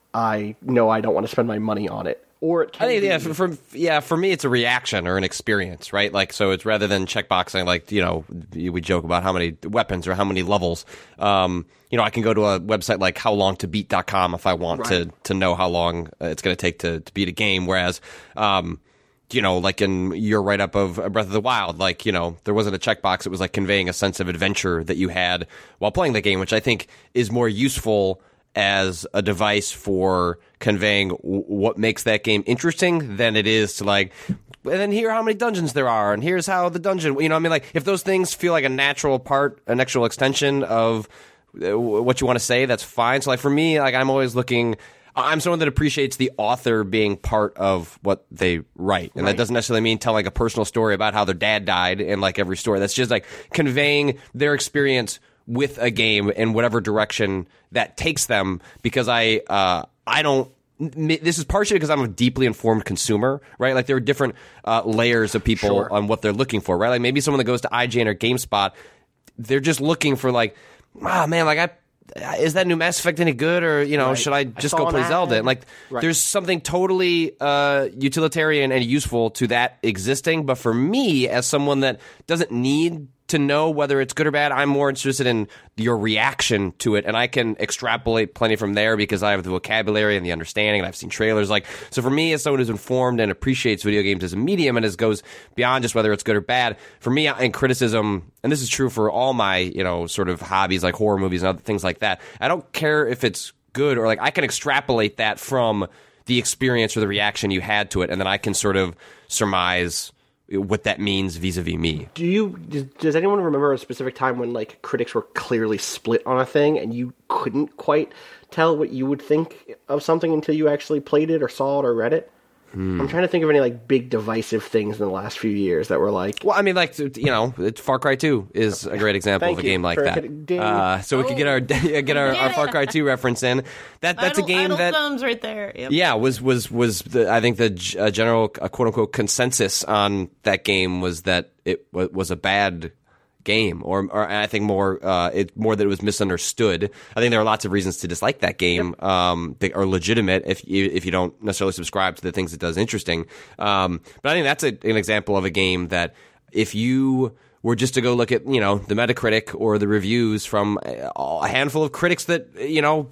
I know I don't want to spend my money on it. Or it can I think, be... yeah, for, for, yeah, for me, it's a reaction or an experience, right? Like, so it's rather than checkboxing, like, you know, we joke about how many weapons or how many levels. Um, you know, I can go to a website like how long to beat dot com if I want right. to to know how long it's going to take to to beat a game. Whereas, um, you know, like in your write-up of Breath of the Wild, like, you know, there wasn't a checkbox. It was like conveying a sense of adventure that you had while playing the game, which I think is more useful as a device for conveying w- what makes that game interesting than it is to like, and then here are how many dungeons there are, and here's how the dungeon, you know what I mean? Like, if those things feel like a natural part, a natural extension of uh, what you want to say, that's fine. So, like, for me, like, I'm always looking, I'm someone that appreciates the author being part of what they write. And right. that doesn't necessarily mean telling a personal story about how their dad died in, like, every story. That's just, like, conveying their experience with a game in whatever direction that takes them, because I uh, I don't. This is partially because I'm a deeply informed consumer, right? Like, there are different uh, layers of people sure. on what they're looking for, right? Like, maybe someone that goes to I G N or GameSpot, they're just looking for like, ah, oh, man, like I. Is that new Mass Effect any good, or you know, right. should I just I go play Zelda? And like, right. there's something totally uh, utilitarian and useful to that existing. But for me, as someone that doesn't need to know whether it's good or bad, I'm more interested in your reaction to it, and I can extrapolate plenty from there because I have the vocabulary and the understanding, and I've seen trailers. Like, so for me, as someone who's informed and appreciates video games as a medium, and as goes beyond just whether it's good or bad, for me in criticism, and this is true for all my, you know, sort of hobbies like horror movies and other things like that, I don't care if it's good or like, I can extrapolate that from the experience or the reaction you had to it, and then I can sort of surmise what that means vis-a-vis me. Do you does, does anyone remember a specific time when like critics were clearly split on a thing and you couldn't quite tell what you would think of something until you actually played it or saw it or read it? Hmm. I'm trying to think of any like big divisive things in the last few years that were like. Well, I mean, like, you know, Far Cry two is a great example of a game like that. Uh, so we oh. could get our get our, our Far Cry two reference in. That that's idle, a game idle that thumbs right there. Yep. Yeah, was was was the, I think the uh, general uh, quote unquote consensus on that game was that it w- was a bad game, or, or I think more uh, it more that it was misunderstood. I think there are lots of reasons to dislike that game. Yep. Um, they are legitimate if you if you don't necessarily subscribe to the things it does interesting. Um, but I think that's a, an example of a game that if you were just to go look at, you know, the Metacritic or the reviews from a handful of critics that, you know,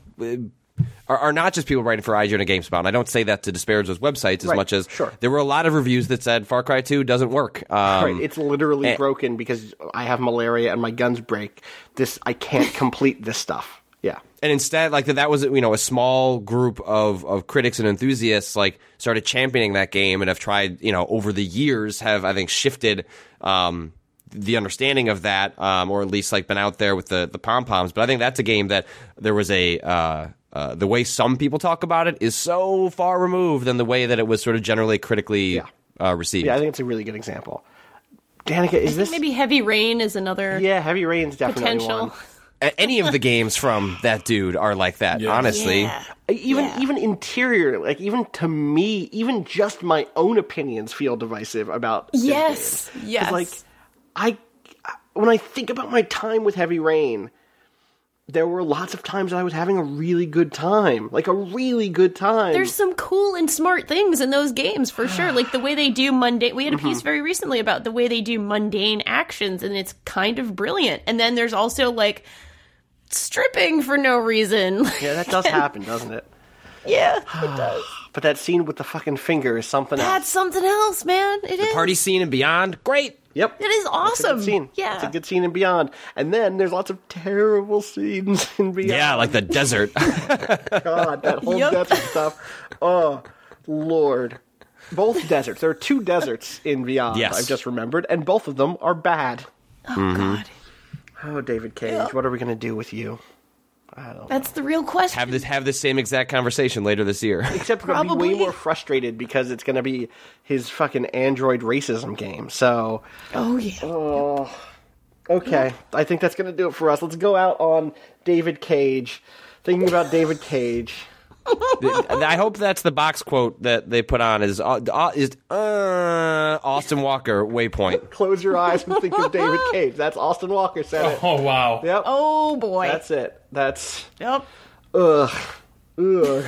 Are, are not just people writing for I G N and GameSpot. And I don't say that to disparage those websites as right. much as sure. there were a lot of reviews that said Far Cry two doesn't work. Um, right. It's literally and, broken because I have malaria and my guns break. This I can't complete this stuff. Yeah. And instead, like that was, you know, a small group of, of critics and enthusiasts like started championing that game and have tried, you know, over the years have, I think, shifted um, the understanding of that, um, or at least like been out there with the, the pom-poms. But I think that's a game that there was a uh, Uh, the way some people talk about it is so far removed than the way that it was sort of generally critically yeah. uh, received. Yeah, I think it's a really good example. Danica, is this maybe Heavy Rain is another? Yeah, Heavy Rain's definitely potential. One. Any of the games from that dude are like that, yeah. honestly. Yeah. Even yeah. even interior, like even to me, even just my own opinions feel divisive about. Yes, yes. Like I, when I think about my time with Heavy Rain, there were lots of times I was having a really good time. Like, a really good time. There's some cool and smart things in those games, for sure. Like, the way they do mundane... We had a piece mm-hmm. very recently about the way they do mundane actions, and it's kind of brilliant. And then there's also, like, stripping for no reason. Yeah, that does happen, doesn't it? Yeah, it does. But that scene with the fucking finger is something That's else. That's something else, man. It the is. The party scene in Beyond, great. Yep. It is awesome. It's a good scene. Yeah. It's a good scene in Beyond. And then there's lots of terrible scenes in Beyond. Yeah, like the desert. God, that whole yep. desert stuff. Oh, Lord. both deserts. There are two deserts in Beyond, Yes. I've just remembered, and both of them are bad. Oh, God. Oh, David Cage, Yeah. what are we going to do with you? I don't That's the real question. Have this have this same exact conversation later this year. Except we're going to be Probably. way more frustrated because it's going to be his fucking android racism game. So, Oh, yeah. oh, okay. I think that's going to do it for us. Let's go out on David Cage. Thinking about David Cage. I hope that's the box quote that they put on is uh, uh, is uh, Austin Walker waypoint. Close your eyes and think of David Cage. That's Austin Walker said it. Oh, wow. Yep. Oh, boy. That's it. That's... Yep. Ugh. Ugh.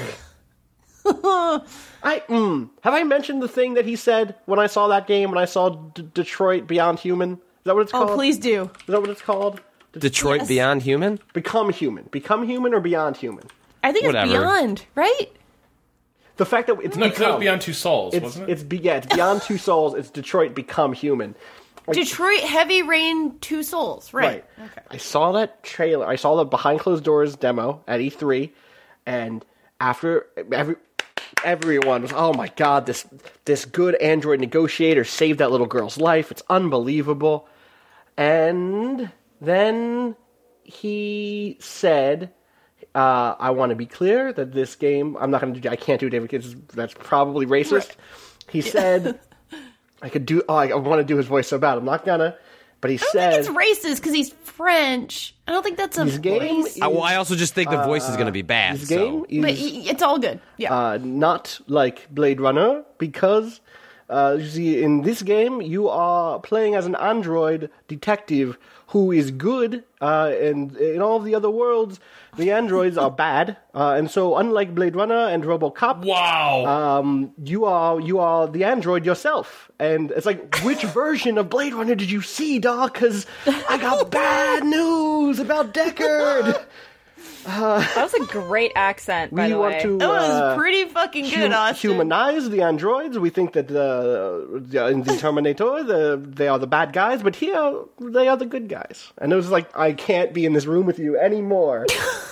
I mm, have I mentioned the thing that he said when I saw that game when I saw D- Detroit Beyond Human? Is that what it's Oh, called? please do. Is that what it's called? Detroit Yes. Beyond Human? Become Human. Become Human or Beyond Human? I think Whatever. it's Beyond, right? The fact that it's No, 'cause that become was Beyond Two Souls, it's, wasn't it? It's be, yeah, it's Beyond Two Souls. It's Detroit Become Human. Like, Detroit Heavy Rain Two Souls, right. Right. Okay. I saw that trailer. I saw the behind closed doors demo at E three, and after every everyone was, oh my god, this this good android negotiator saved that little girl's life. It's unbelievable. And then he said, uh, "I want to be clear that this game, I'm not going to do. I can't do David Cage. That's probably racist." Right. He said, "I could do. Oh, I, I want to do his voice so bad. I'm not gonna." But he I don't said, think it's racist because he's French. I don't think that's a His game race. I, well, I also just think the voice is going to be bad. "This so. game is But y- it's all good. Yeah. uh, not like Blade Runner because uh, you see, in this game you are playing as an android detective who is good, uh, and in all of the other worlds, the androids are bad. Uh, and so, unlike Blade Runner and RoboCop, Wow. um, you are you are the android yourself. And it's like, which version of Blade Runner did you see, dog? Because I got bad news about Deckard. That was a great accent, by We the want way. to that was uh, pretty fucking good, hum- Austin. humanize the androids. We think that uh, the- in the Terminator, the, they are the bad guys, but here they are the good guys. And it was like, I can't be in this room with you anymore.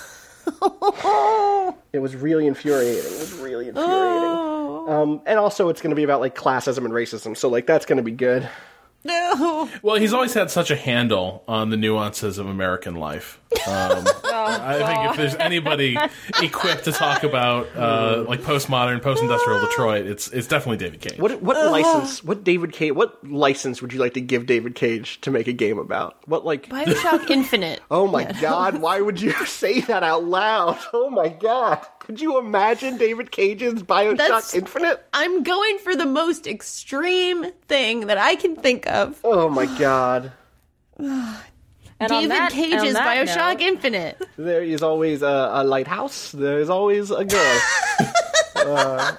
It was really infuriating. It was really infuriating. Um, and also, it's going to be about like classism and racism, so like that's going to be good. No. Well, he's always had such a handle on the nuances of American life. Um, I think if there's anybody equipped to talk about uh, like postmodern, post-industrial Detroit, it's it's definitely David Cage. What what license? What David Cage? What license would you like to give David Cage to make a game about? What like? Bioshock Infinite. Oh my god, why would you say that out loud? Oh my god. Could you imagine David Cage's Bioshock That's- Infinite? I'm going for the most extreme thing that I can think of. Oh my god. And on David that- Cage's on that Bioshock note- Infinite. There is always a, a lighthouse. There is always a girl. uh,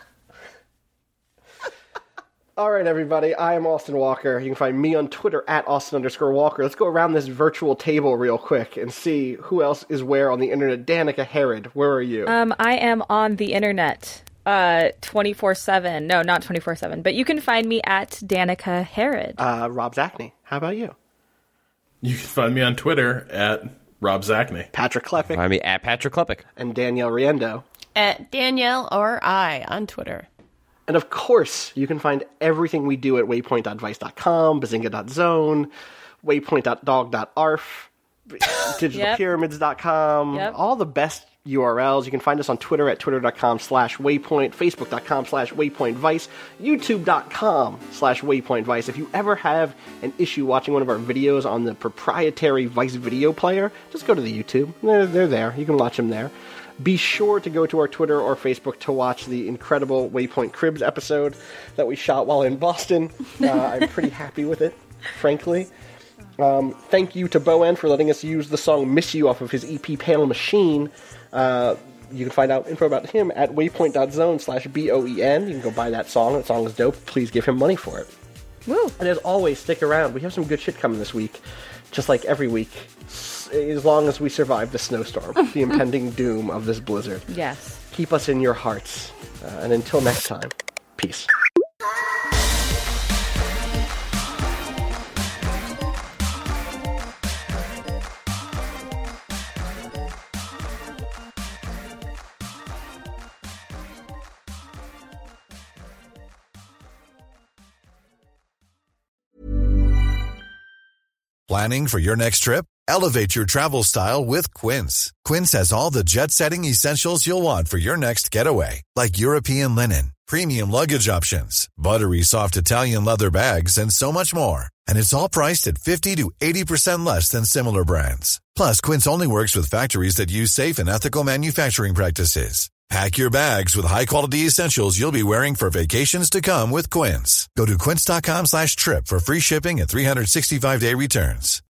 all right, everybody. I am Austin Walker. You can find me on Twitter at Austin underscore Walker. Let's go around this virtual table real quick and see who else is where on the internet. Danica Herod, where are you? Um, I am on the internet uh, twenty-four seven. No, not twenty-four seven. But you can find me at Danica Herod. Uh, Rob Zachney. How about you? You can find me on Twitter at Rob Zachney. Patrick Klepek. I mean, at Patrick Klepek. And Danielle Riendo. At Danielle or I on Twitter. And of course, you can find everything we do at waypoint dot vice dot com, bazinga dot zone, waypoint dot dog dot a r f, digital Yep. pyramids dot com, Yep. all the best U R Ls. You can find us on Twitter at twitter dot com slash waypoint, facebook dot com slash waypoint vice, youtube dot com slash waypoint vice. If you ever have an issue watching one of our videos on the proprietary Vice video player, just go to the YouTube. They're, they're there. You can watch them there. Be sure to go to our Twitter or Facebook to watch the incredible Waypoint Cribs episode that we shot while in Boston. Uh, I'm pretty happy with it, frankly. Um, thank you to Bowen for letting us use the song Miss You off of his E P Panel Machine. Uh, you can find out info about him at waypoint dot zone slash B O E N. You can go buy that song. That song is dope. Please give him money for it. Woo. And as always, stick around. We have some good shit coming this week, just like every week, s- as long as we survive the snowstorm, the impending doom of this blizzard. Yes. Keep us in your hearts. Uh, and until next time, peace. Planning for your next trip? Elevate your travel style with Quince. Quince has all the jet-setting essentials you'll want for your next getaway, like European linen, premium luggage options, buttery soft Italian leather bags, and so much more. And it's all priced at fifty to eighty percent less than similar brands. Plus, Quince only works with factories that use safe and ethical manufacturing practices. Pack your bags with high-quality essentials you'll be wearing for vacations to come with Quince. Go to quince.com slash trip for free shipping and three sixty-five day returns.